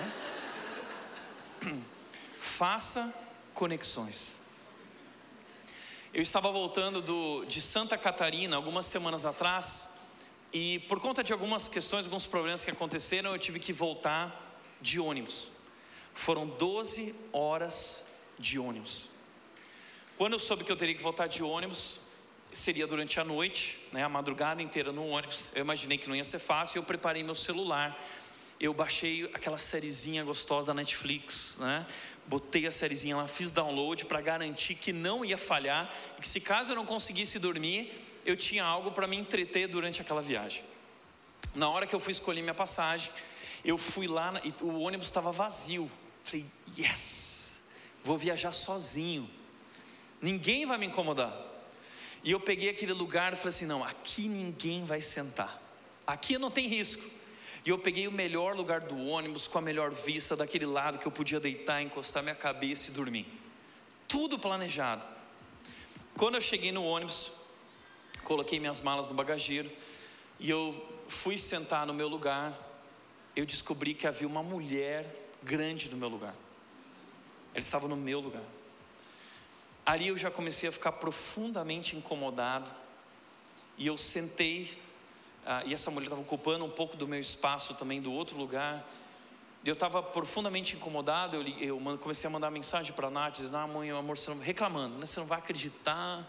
[SPEAKER 2] Faça conexões. Eu estava voltando de Santa Catarina algumas semanas atrás, e por conta de algumas questões, alguns problemas que aconteceram, eu tive que voltar de ônibus. Foram 12 horas de ônibus. Quando eu soube que eu teria que voltar de ônibus, seria durante a noite, né, a madrugada inteira no ônibus, eu imaginei que não ia ser fácil. Eu preparei meu celular, eu baixei aquela sériezinha gostosa da Netflix, né? Botei a sériezinha lá, fiz download para garantir que não ia falhar, e que se caso eu não conseguisse dormir, eu tinha algo para me entreter durante aquela viagem. Na hora que eu fui escolher minha passagem, eu fui lá e o ônibus estava vazio. Falei: yes, vou viajar sozinho, ninguém vai me incomodar. E eu peguei aquele lugar e falei assim: não, aqui ninguém vai sentar, aqui não tem risco. E eu peguei o melhor lugar do ônibus, com a melhor vista, daquele lado que eu podia deitar, encostar minha cabeça e dormir. Tudo planejado. Quando eu cheguei no ônibus, coloquei minhas malas no bagageiro e eu fui sentar no meu lugar. Eu descobri que havia uma mulher grande no meu lugar. Ela estava no meu lugar. Ali eu já comecei a ficar profundamente incomodado, e eu sentei e essa mulher estava ocupando um pouco do meu espaço também, do outro lugar. Eu estava profundamente incomodado. Eu comecei a mandar mensagem para a Nath, dizendo: mãe, amor, você não... reclamando, né? Você não vai acreditar.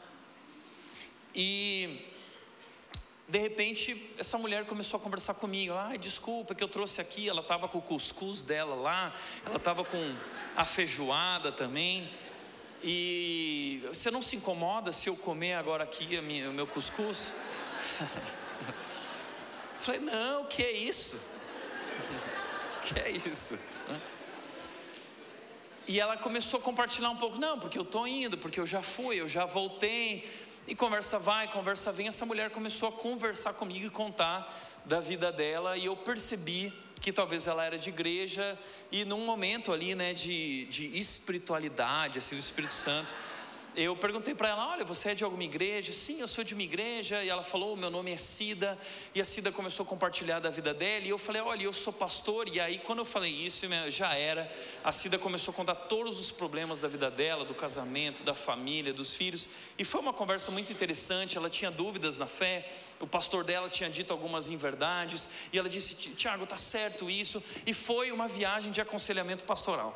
[SPEAKER 2] E de repente essa mulher começou a conversar comigo. Desculpa que eu trouxe aqui. Ela estava com o cuscuz dela lá, ela estava com a feijoada também. E você não se incomoda se eu comer agora aqui o meu cuscuz? Falei: não, que é isso? Que é isso? E ela começou a compartilhar um pouco: não, porque eu estou indo, porque eu já fui, eu já voltei. E conversa vai, conversa vem. Essa mulher começou a conversar comigo e contar da vida dela. E eu percebi que talvez ela era de igreja. E num momento ali, né, de espiritualidade, assim, do Espírito Santo, eu perguntei para ela: olha, você é de alguma igreja? Sim, eu sou de uma igreja. E ela falou: meu nome é Cida. E a Cida começou a compartilhar da vida dela. E eu falei: olha, eu sou pastor. E aí quando eu falei isso, já era. A Cida começou a contar todos os problemas da vida dela, do casamento, da família, dos filhos. E foi uma conversa muito interessante. Ela tinha dúvidas na fé. O pastor dela tinha dito algumas inverdades. E ela disse: Tiago, tá certo isso. E foi uma viagem de aconselhamento pastoral.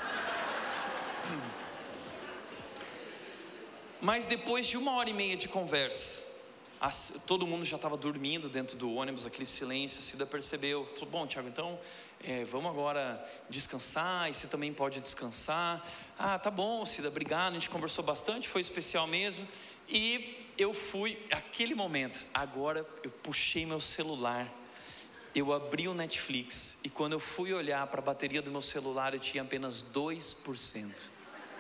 [SPEAKER 2] Mas depois de 1h30 de conversa, todo mundo já estava dormindo dentro do ônibus, aquele silêncio. A Cida percebeu, falou: bom, Tiago, então vamos agora descansar, e você também pode descansar. Tá bom, Cida, obrigado, a gente conversou bastante, foi especial mesmo. E eu fui, aquele momento, agora eu puxei meu celular, eu abri o Netflix, e quando eu fui olhar para a bateria do meu celular, eu tinha apenas 2%.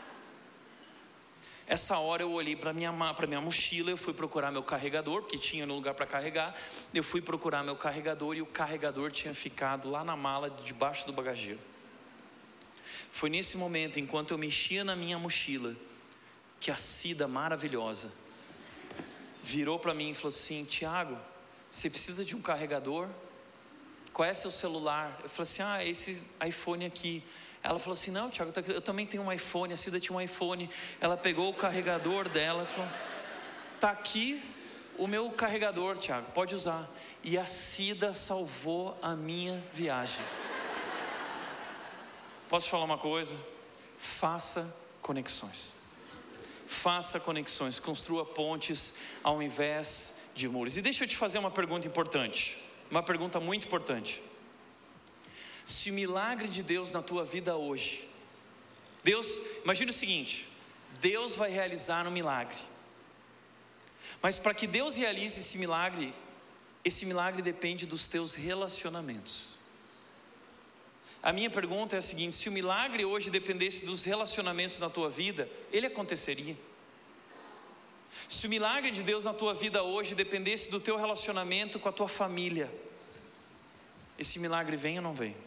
[SPEAKER 2] Essa hora eu olhei para minha mochila, eu fui procurar meu carregador, porque tinha no lugar para carregar. Eu fui procurar meu carregador e o carregador tinha ficado lá na mala, debaixo do bagageiro. Foi nesse momento, enquanto eu mexia na minha mochila, que a Cida maravilhosa virou para mim e falou assim: Tiago, você precisa de um carregador? Qual é seu celular? Eu falei assim: esse iPhone aqui. Ela falou assim: não, Tiago, eu também tenho um iPhone. A Cida tinha um iPhone. Ela pegou o carregador dela e falou: tá aqui o meu carregador, Tiago, pode usar. E a Cida salvou a minha viagem. Posso te falar uma coisa? Faça conexões. Faça conexões, construa pontes ao invés de muros. E deixa eu te fazer uma pergunta importante, uma pergunta muito importante. Se o milagre de Deus na tua vida hoje, imagina o seguinte: Deus vai realizar um milagre, mas para que Deus realize esse milagre depende dos teus relacionamentos. A minha pergunta é a seguinte: se o milagre hoje dependesse dos relacionamentos na tua vida, ele aconteceria? Se o milagre de Deus na tua vida hoje dependesse do teu relacionamento com a tua família, esse milagre vem ou não vem?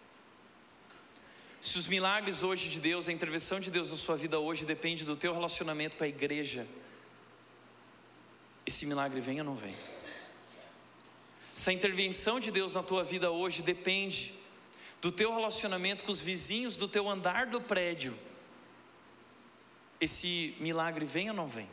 [SPEAKER 2] Se os milagres hoje de Deus, a intervenção de Deus na sua vida hoje depende do teu relacionamento com a igreja, esse milagre vem ou não vem? Se a intervenção de Deus na tua vida hoje depende do teu relacionamento com os vizinhos do teu andar do prédio, esse milagre vem ou não vem?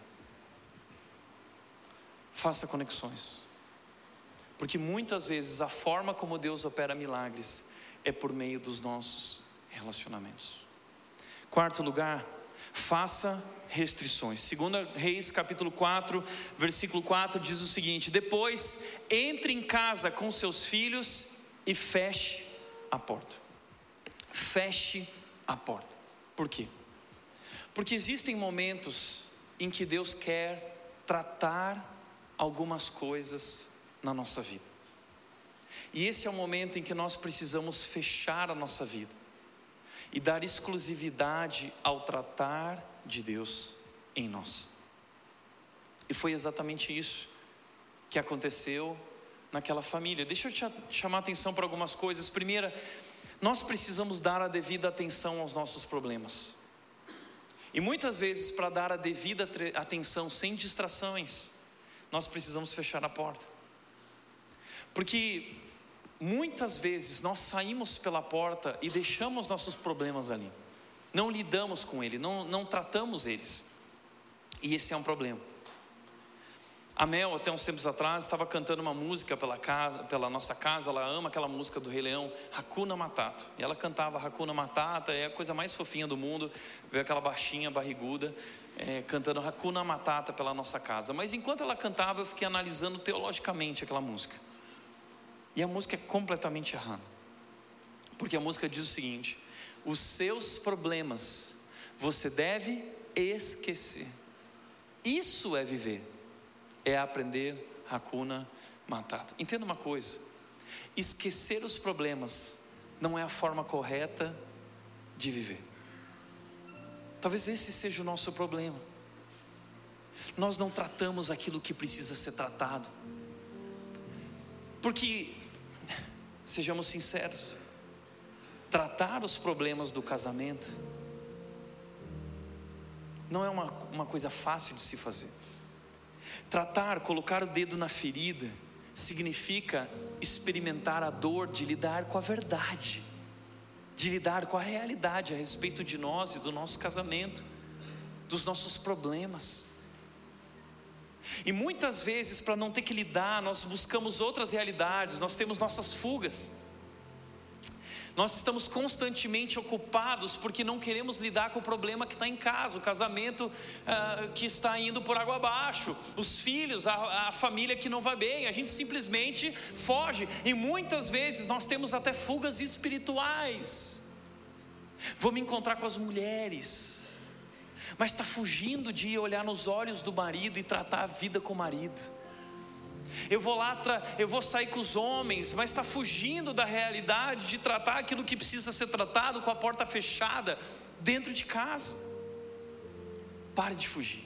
[SPEAKER 2] Faça conexões, porque muitas vezes a forma como Deus opera milagres é por meio dos nossos relacionamentos. Quarto lugar, faça restrições. 2 Reis capítulo 4, versículo 4 diz o seguinte: depois entre em casa com seus filhos e feche a porta. Feche a porta. Por quê? Porque existem momentos em que Deus quer tratar algumas coisas na nossa vida, e esse é o momento em que nós precisamos fechar a nossa vida e dar exclusividade ao tratar de Deus em nós. E foi exatamente isso que aconteceu naquela família. Deixa eu te chamar a atenção para algumas coisas. Primeira, nós precisamos dar a devida atenção aos nossos problemas. E muitas vezes, para dar a devida atenção sem distrações, nós precisamos fechar a porta. Porque muitas vezes nós saímos pela porta e deixamos nossos problemas ali, não lidamos com eles, não tratamos eles, e esse é um problema. A Mel, até uns tempos atrás, estava cantando uma música pela nossa casa. Ela ama aquela música do Rei Leão, Hakuna Matata. E ela cantava Hakuna Matata, é a coisa mais fofinha do mundo. Veio aquela baixinha, barriguda, cantando Hakuna Matata pela nossa casa. Mas enquanto ela cantava, eu fiquei analisando teologicamente aquela música. E a música é completamente errada. Porque a música diz o seguinte: os seus problemas você deve esquecer. Isso é viver. É aprender Hakuna Matata. Entenda uma coisa: esquecer os problemas não é a forma correta de viver. Talvez esse seja o nosso problema. Nós não tratamos aquilo que precisa ser tratado. Porque, sejamos sinceros, tratar os problemas do casamento não é uma coisa fácil de se fazer. Tratar, colocar o dedo na ferida, significa experimentar a dor de lidar com a verdade, de lidar com a realidade a respeito de nós e do nosso casamento, dos nossos problemas. E muitas vezes, para não ter que lidar, nós buscamos outras realidades, nós temos nossas fugas. Nós estamos constantemente ocupados porque não queremos lidar com o problema que está em casa, o casamento que está indo por água abaixo, os filhos, a família que não vai bem. A gente simplesmente foge, e muitas vezes nós temos até fugas espirituais. Vou me encontrar com as mulheres, mas está fugindo de olhar nos olhos do marido e tratar a vida com o marido. Eu vou sair com os homens, mas está fugindo da realidade de tratar aquilo que precisa ser tratado com a porta fechada dentro de casa. Pare de fugir.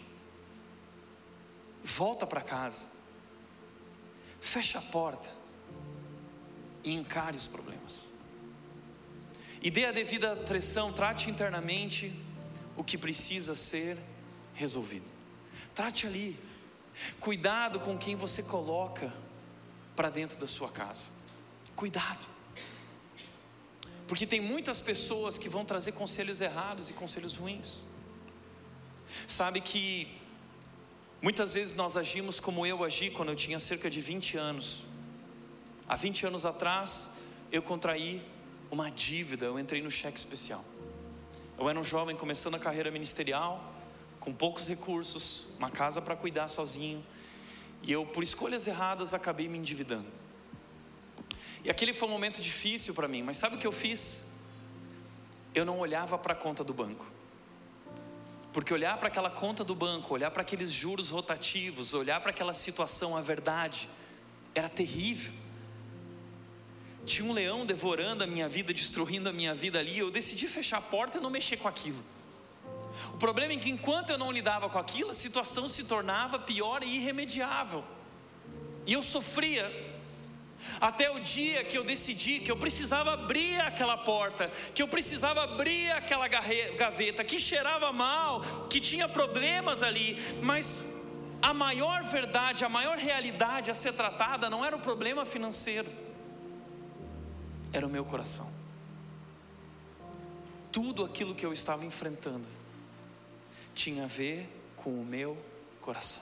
[SPEAKER 2] Volta para casa. Fecha a porta e encare os problemas. E dê a devida atenção, trate internamente o que precisa ser resolvido. Trate ali. Cuidado com quem você coloca para dentro da sua casa. Cuidado. Porque tem muitas pessoas que vão trazer conselhos errados e conselhos ruins. Sabe que muitas vezes nós agimos como eu agi quando eu tinha cerca de 20 anos. Há 20 anos atrás, eu contraí uma dívida, eu entrei no cheque especial. Eu era um jovem começando a carreira ministerial, com poucos recursos, uma casa para cuidar sozinho, e eu, por escolhas erradas, acabei me endividando. E aquele foi um momento difícil para mim, mas sabe o que eu fiz? Eu não olhava para a conta do banco, porque olhar para aquela conta do banco, olhar para aqueles juros rotativos, olhar para aquela situação, a verdade, era terrível. Tinha um leão devorando a minha vida, destruindo a minha vida ali. Eu decidi fechar a porta e não mexer com aquilo. O problema é que enquanto eu não lidava com aquilo, a situação se tornava pior e irremediável. E eu sofria, até o dia que eu decidi que eu precisava abrir aquela porta, que eu precisava abrir aquela gaveta, que cheirava mal, que tinha problemas ali. Mas a maior verdade, a maior realidade a ser tratada não era o problema financeiro, era o meu coração. Tudo aquilo que eu estava enfrentando tinha a ver com o meu coração.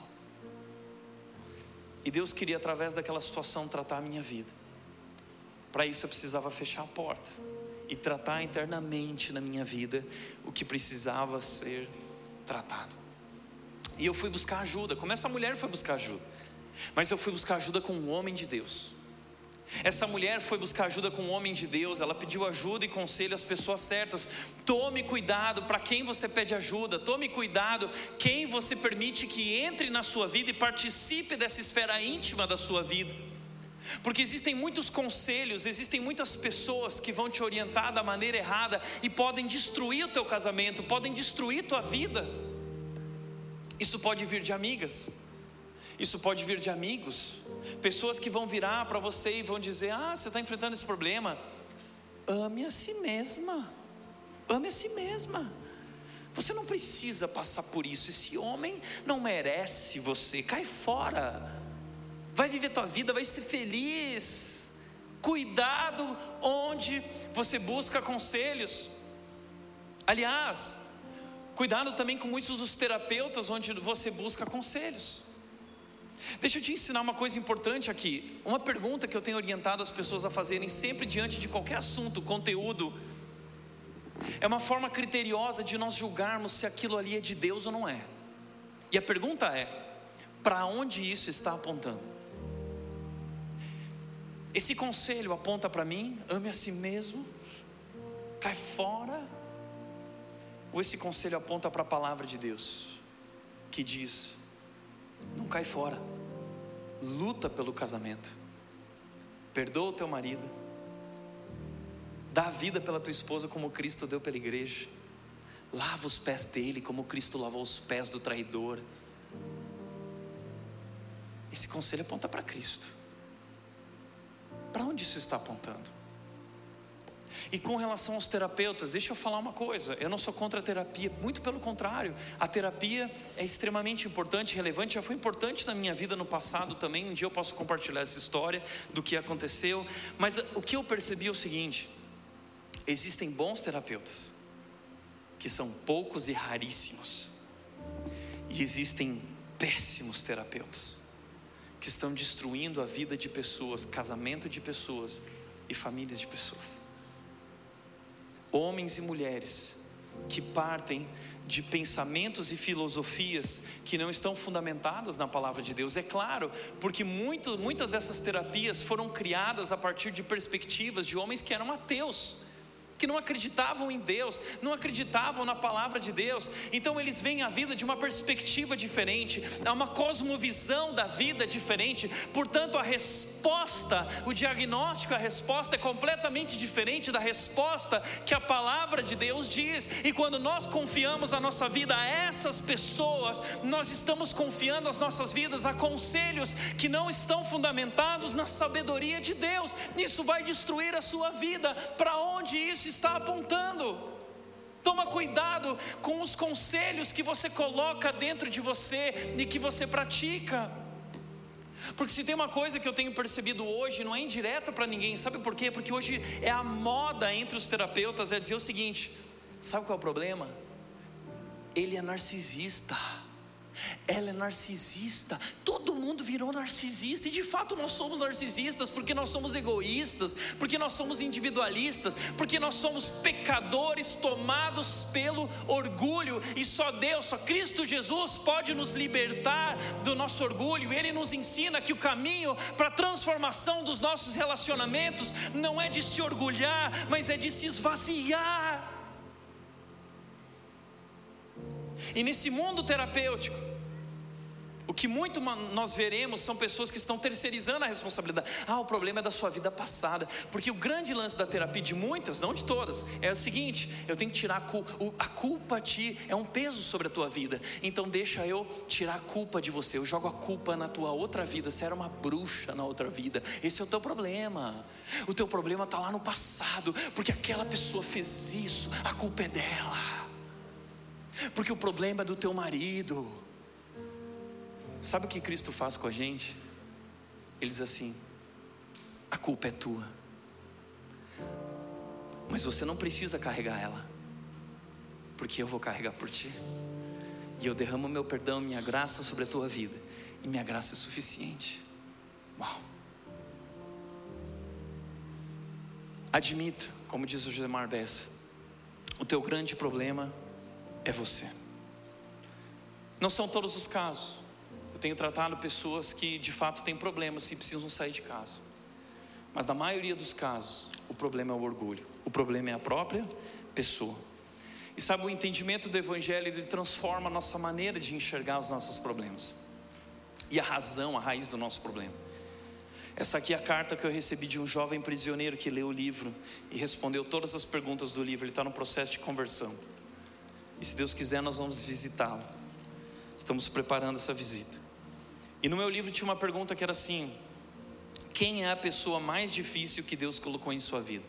[SPEAKER 2] E Deus queria, através daquela situação, tratar a minha vida. Para isso eu precisava fechar a porta e tratar internamente na minha vida o que precisava ser tratado. E eu fui buscar ajuda, como essa mulher foi buscar ajuda. Mas eu fui buscar ajuda com um homem de Deus. Essa mulher foi buscar ajuda com um homem de Deus. Ela pediu ajuda e conselho às pessoas certas. Tome cuidado para quem você pede ajuda. Tome cuidado quem você permite que entre na sua vida e participe dessa esfera íntima da sua vida. Porque existem muitos conselhos, existem muitas pessoas que vão te orientar da maneira errada e podem destruir o teu casamento, podem destruir tua vida. Isso pode vir de amigas, isso pode vir de amigos, pessoas que vão virar para você e vão dizer: você está enfrentando esse problema, ame a si mesma, ame a si mesma, você não precisa passar por isso, esse homem não merece você, cai fora, vai viver tua vida, vai ser feliz. Cuidado onde você busca conselhos. Aliás, cuidado também com muitos dos terapeutas onde você busca conselhos. Deixa eu te ensinar uma coisa importante aqui. Uma pergunta que eu tenho orientado as pessoas a fazerem sempre diante de qualquer assunto, conteúdo, é uma forma criteriosa de nós julgarmos se aquilo ali é de Deus ou não é. E a pergunta é: para onde isso está apontando? Esse conselho aponta para mim, ame a si mesmo, cai fora? Ou esse conselho aponta para a palavra de Deus, que diz: não cai fora, luta pelo casamento, perdoa o teu marido, dá a vida pela tua esposa como Cristo deu pela igreja, lava os pés dele como Cristo lavou os pés do traidor. Esse conselho aponta para Cristo. Para onde isso está apontando? E com relação aos terapeutas, deixa eu falar uma coisa: eu não sou contra a terapia, muito pelo contrário. A terapia é extremamente importante, relevante, já foi importante na minha vida no passado também. Um dia eu posso compartilhar essa história do que aconteceu. Mas o que eu percebi é o seguinte: existem bons terapeutas, que são poucos e raríssimos, e existem péssimos terapeutas, que estão destruindo a vida de pessoas, casamento de pessoas e famílias de pessoas. Homens e mulheres que partem de pensamentos e filosofias que não estão fundamentadas na palavra de Deus. É claro, porque muitas dessas terapias foram criadas a partir de perspectivas de homens que eram ateus, que não acreditavam em Deus, não acreditavam na palavra de Deus. Então eles veem a vida de uma perspectiva diferente, há uma cosmovisão da vida diferente. Portanto, a resposta, o diagnóstico, a resposta é completamente diferente da resposta que a palavra de Deus diz. E quando nós confiamos a nossa vida a essas pessoas, nós estamos confiando as nossas vidas a conselhos que não estão fundamentados na sabedoria de Deus. Isso vai destruir a sua vida. Para onde isso está apontando? Toma cuidado com os conselhos que você coloca dentro de você e que você pratica. Porque se tem uma coisa que eu tenho percebido hoje, não é indireta para ninguém, sabe por quê? Porque hoje é a moda entre os terapeutas é dizer o seguinte: sabe qual é o problema? Ele é narcisista, ela é narcisista, todo mundo virou narcisista. E de fato nós somos narcisistas, porque nós somos egoístas, porque nós somos individualistas, porque nós somos pecadores tomados pelo orgulho. E só Deus, só Cristo Jesus pode nos libertar do nosso orgulho. Ele nos ensina que o caminho para a transformação dos nossos relacionamentos não é de se orgulhar, mas é de se esvaziar. E nesse mundo terapêutico, o que muito nós veremos são pessoas que estão terceirizando a responsabilidade. O problema é da sua vida passada. Porque o grande lance da terapia de muitas, não de todas, é o seguinte: eu tenho que tirar a culpa é um peso sobre a tua vida. Então deixa eu tirar a culpa de você. Eu jogo a culpa na tua outra vida. Você era uma bruxa na outra vida. Esse é o teu problema. O teu problema está lá no passado, porque aquela pessoa fez isso. A culpa é dela. Porque o problema é do teu marido. Sabe o que Cristo faz com a gente? Ele diz assim: a culpa é tua, mas você não precisa carregar ela, porque eu vou carregar por ti. E eu derramo meu perdão, minha graça sobre a tua vida, e minha graça é suficiente. Uau! Admita, como diz o Josemar Bessa, o teu grande problema é você. Não são todos os casos. Eu tenho tratado pessoas que de fato têm problemas e precisam sair de casa. Mas na maioria dos casos, o problema é o orgulho. O problema é a própria pessoa. E sabe, o entendimento do Evangelho, ele transforma a nossa maneira de enxergar os nossos problemas. E a razão, a raiz do nosso problema. Essa aqui é a carta que eu recebi de um jovem prisioneiro que leu o livro e respondeu todas as perguntas do livro. Ele está no processo de conversão. E se Deus quiser, nós vamos visitá-lo. Estamos preparando essa visita. E no meu livro tinha uma pergunta que era assim: quem é a pessoa mais difícil que Deus colocou em sua vida?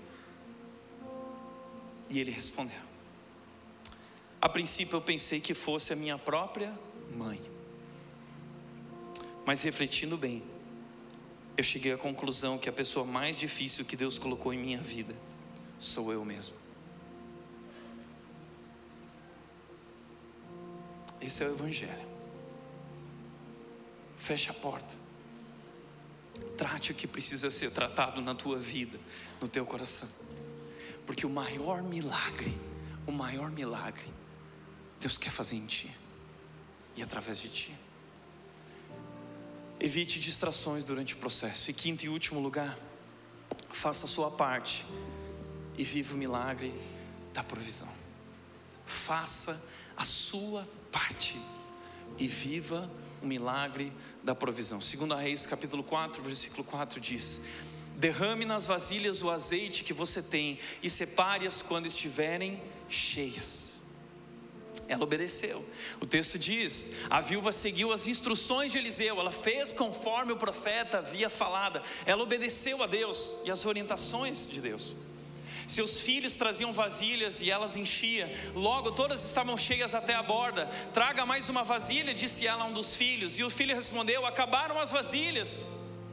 [SPEAKER 2] E ele respondeu. A princípio eu pensei que fosse a minha própria mãe. Mas refletindo bem, eu cheguei à conclusão que a pessoa mais difícil que Deus colocou em minha vida sou eu mesmo. Esse é o Evangelho. feche a porta. Trate o que precisa ser tratado na tua vida, no teu coração. Porque o maior milagre, Deus quer fazer em ti e através de ti. Evite distrações durante o processo. E quinto e último lugar, faça a sua parte e viva o milagre da provisão. Faça a sua parte e viva o milagre da provisão. 2 Reis capítulo 4, versículo 4 diz: derrame nas vasilhas o azeite que você tem e separe-as quando estiverem cheias. Ela obedeceu. O texto diz: a viúva seguiu as instruções de Eliseu, ela fez conforme o profeta havia falado. Ela obedeceu a Deus e as orientações de Deus. Seus filhos traziam vasilhas e elas enchiam. Logo todas estavam cheias até a borda. Traga mais uma vasilha, disse ela a um dos filhos. E o filho respondeu: acabaram as vasilhas.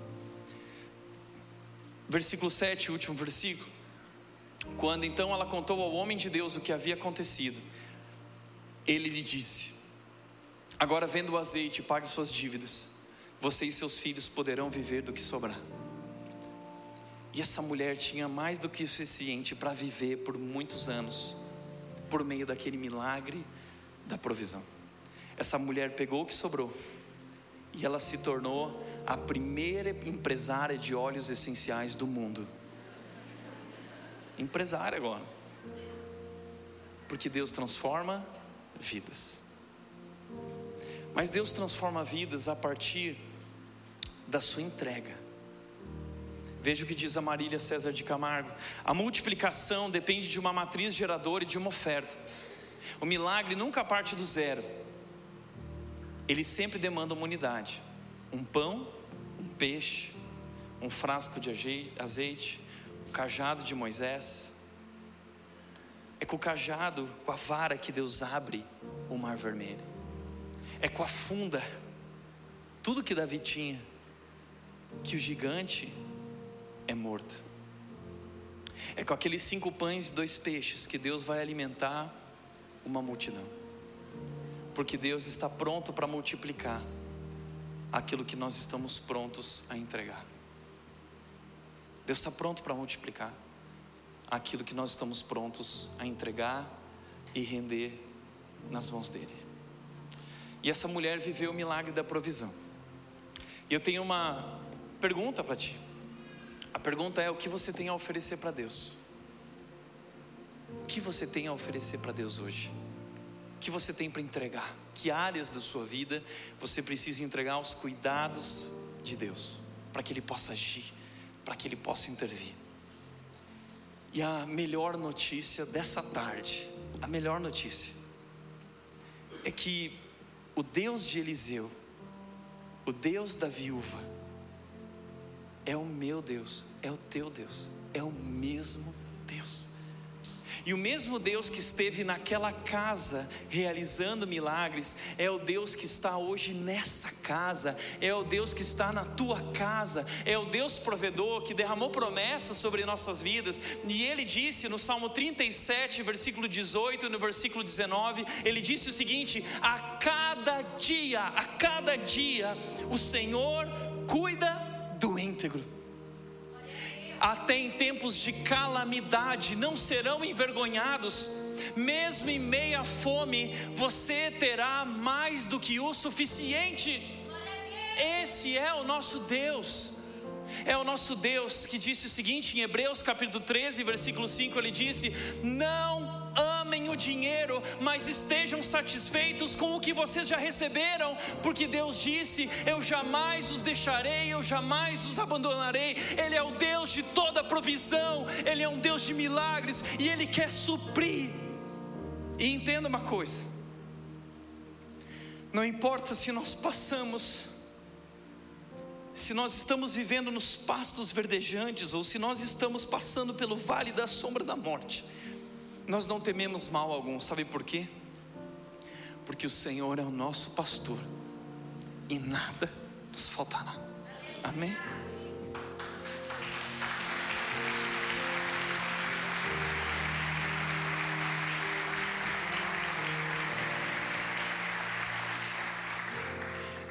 [SPEAKER 2] Versículo 7, último versículo. Quando então ela contou ao homem de Deus o que havia acontecido, ele lhe disse: agora venda o azeite e pague suas dívidas. Você e seus filhos poderão viver do que sobrar. E essa mulher tinha mais do que o suficiente para viver por muitos anos, por meio daquele milagre da provisão. Essa mulher pegou o que sobrou e ela se tornou a primeira empresária de óleos essenciais do mundo. Empresária agora. Porque Deus transforma vidas. Mas Deus transforma vidas a partir da sua entrega. Veja o que diz a Marília César de Camargo: a multiplicação depende de uma matriz geradora e de uma oferta. O milagre nunca parte do zero. Ele sempre demanda uma unidade: um pão, um peixe, um frasco de azeite, um cajado de Moisés. É com o cajado, com a vara que Deus abre o mar vermelho. É com a funda, tudo que Davi tinha, que o gigante é morto. É com aqueles 5 pães e 2 peixes que Deus vai alimentar uma multidão. Porque Deus está pronto para multiplicar aquilo que nós estamos prontos a entregar. Deus está pronto para multiplicar aquilo que nós estamos prontos a entregar e render nas mãos dele. E essa mulher viveu o milagre da provisão. E eu tenho uma pergunta para ti. A pergunta é: o que você tem a oferecer para Deus? O que você tem a oferecer para Deus hoje? O que você tem para entregar? Que áreas da sua vida você precisa entregar aos cuidados de Deus, para que Ele possa agir, para que Ele possa intervir? E a melhor notícia dessa tarde, a melhor notícia, é que o Deus de Eliseu, o Deus da viúva, é o meu Deus, é o teu Deus, é o mesmo Deus. E o mesmo Deus que esteve naquela casa realizando milagres, é o Deus que está hoje nessa casa, é o Deus que está na tua casa, é o Deus provedor que derramou promessas sobre nossas vidas. E Ele disse no Salmo 37, versículo 18 e no versículo 19, Ele disse o seguinte: a cada dia, o Senhor cuida do íntegro. Até em tempos de calamidade não serão envergonhados. Mesmo em meio à fome, você terá mais do que o suficiente. Esse é o nosso Deus. É o nosso Deus que disse o seguinte em Hebreus capítulo 13, versículo 5, Ele disse: não amem o dinheiro, mas estejam satisfeitos com o que vocês já receberam, porque Deus disse: eu jamais os deixarei, eu jamais os abandonarei. Ele é o Deus de toda provisão, Ele é um Deus de milagres, e Ele quer suprir. E entenda uma coisa: não importa se nós passamos, se nós estamos vivendo nos pastos verdejantes, ou se nós estamos passando pelo vale da sombra da morte, nós não tememos mal algum. Sabe por quê? Porque o Senhor é o nosso pastor e nada nos faltará. Amém?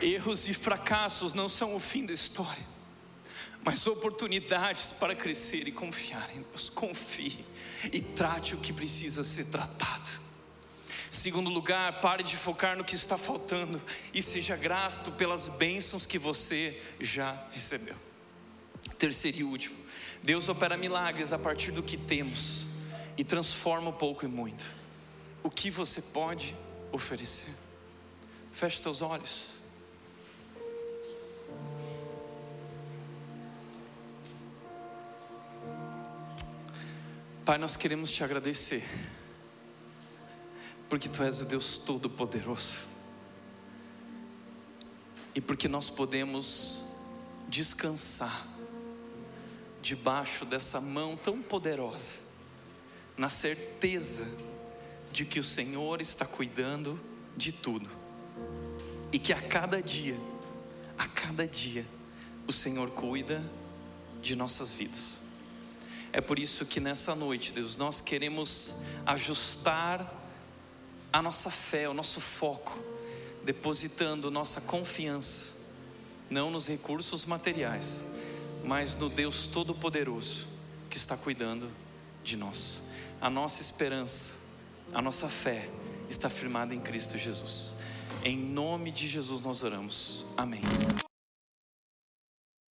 [SPEAKER 2] Erros e fracassos não são o fim da história, mas oportunidades para crescer e confiar em Deus. Confie e trate o que precisa ser tratado. Segundo lugar, pare de focar no que está faltando e seja grato pelas bênçãos que você já recebeu. Terceiro e último, Deus opera milagres a partir do que temos e transforma o pouco em muito. O que você pode oferecer? Feche teus olhos. Pai, nós queremos te agradecer, porque Tu és o Deus Todo-Poderoso, e porque nós podemos descansar debaixo dessa mão tão poderosa, na certeza de que o Senhor está cuidando de tudo, e que a cada dia, o Senhor cuida de nossas vidas. É por isso que nessa noite, Deus, nós queremos ajustar a nossa fé, o nosso foco, depositando nossa confiança, não nos recursos materiais, mas no Deus Todo-Poderoso, que está cuidando de nós. A nossa esperança, a nossa fé está firmada em Cristo Jesus. Em nome de Jesus nós oramos. Amém.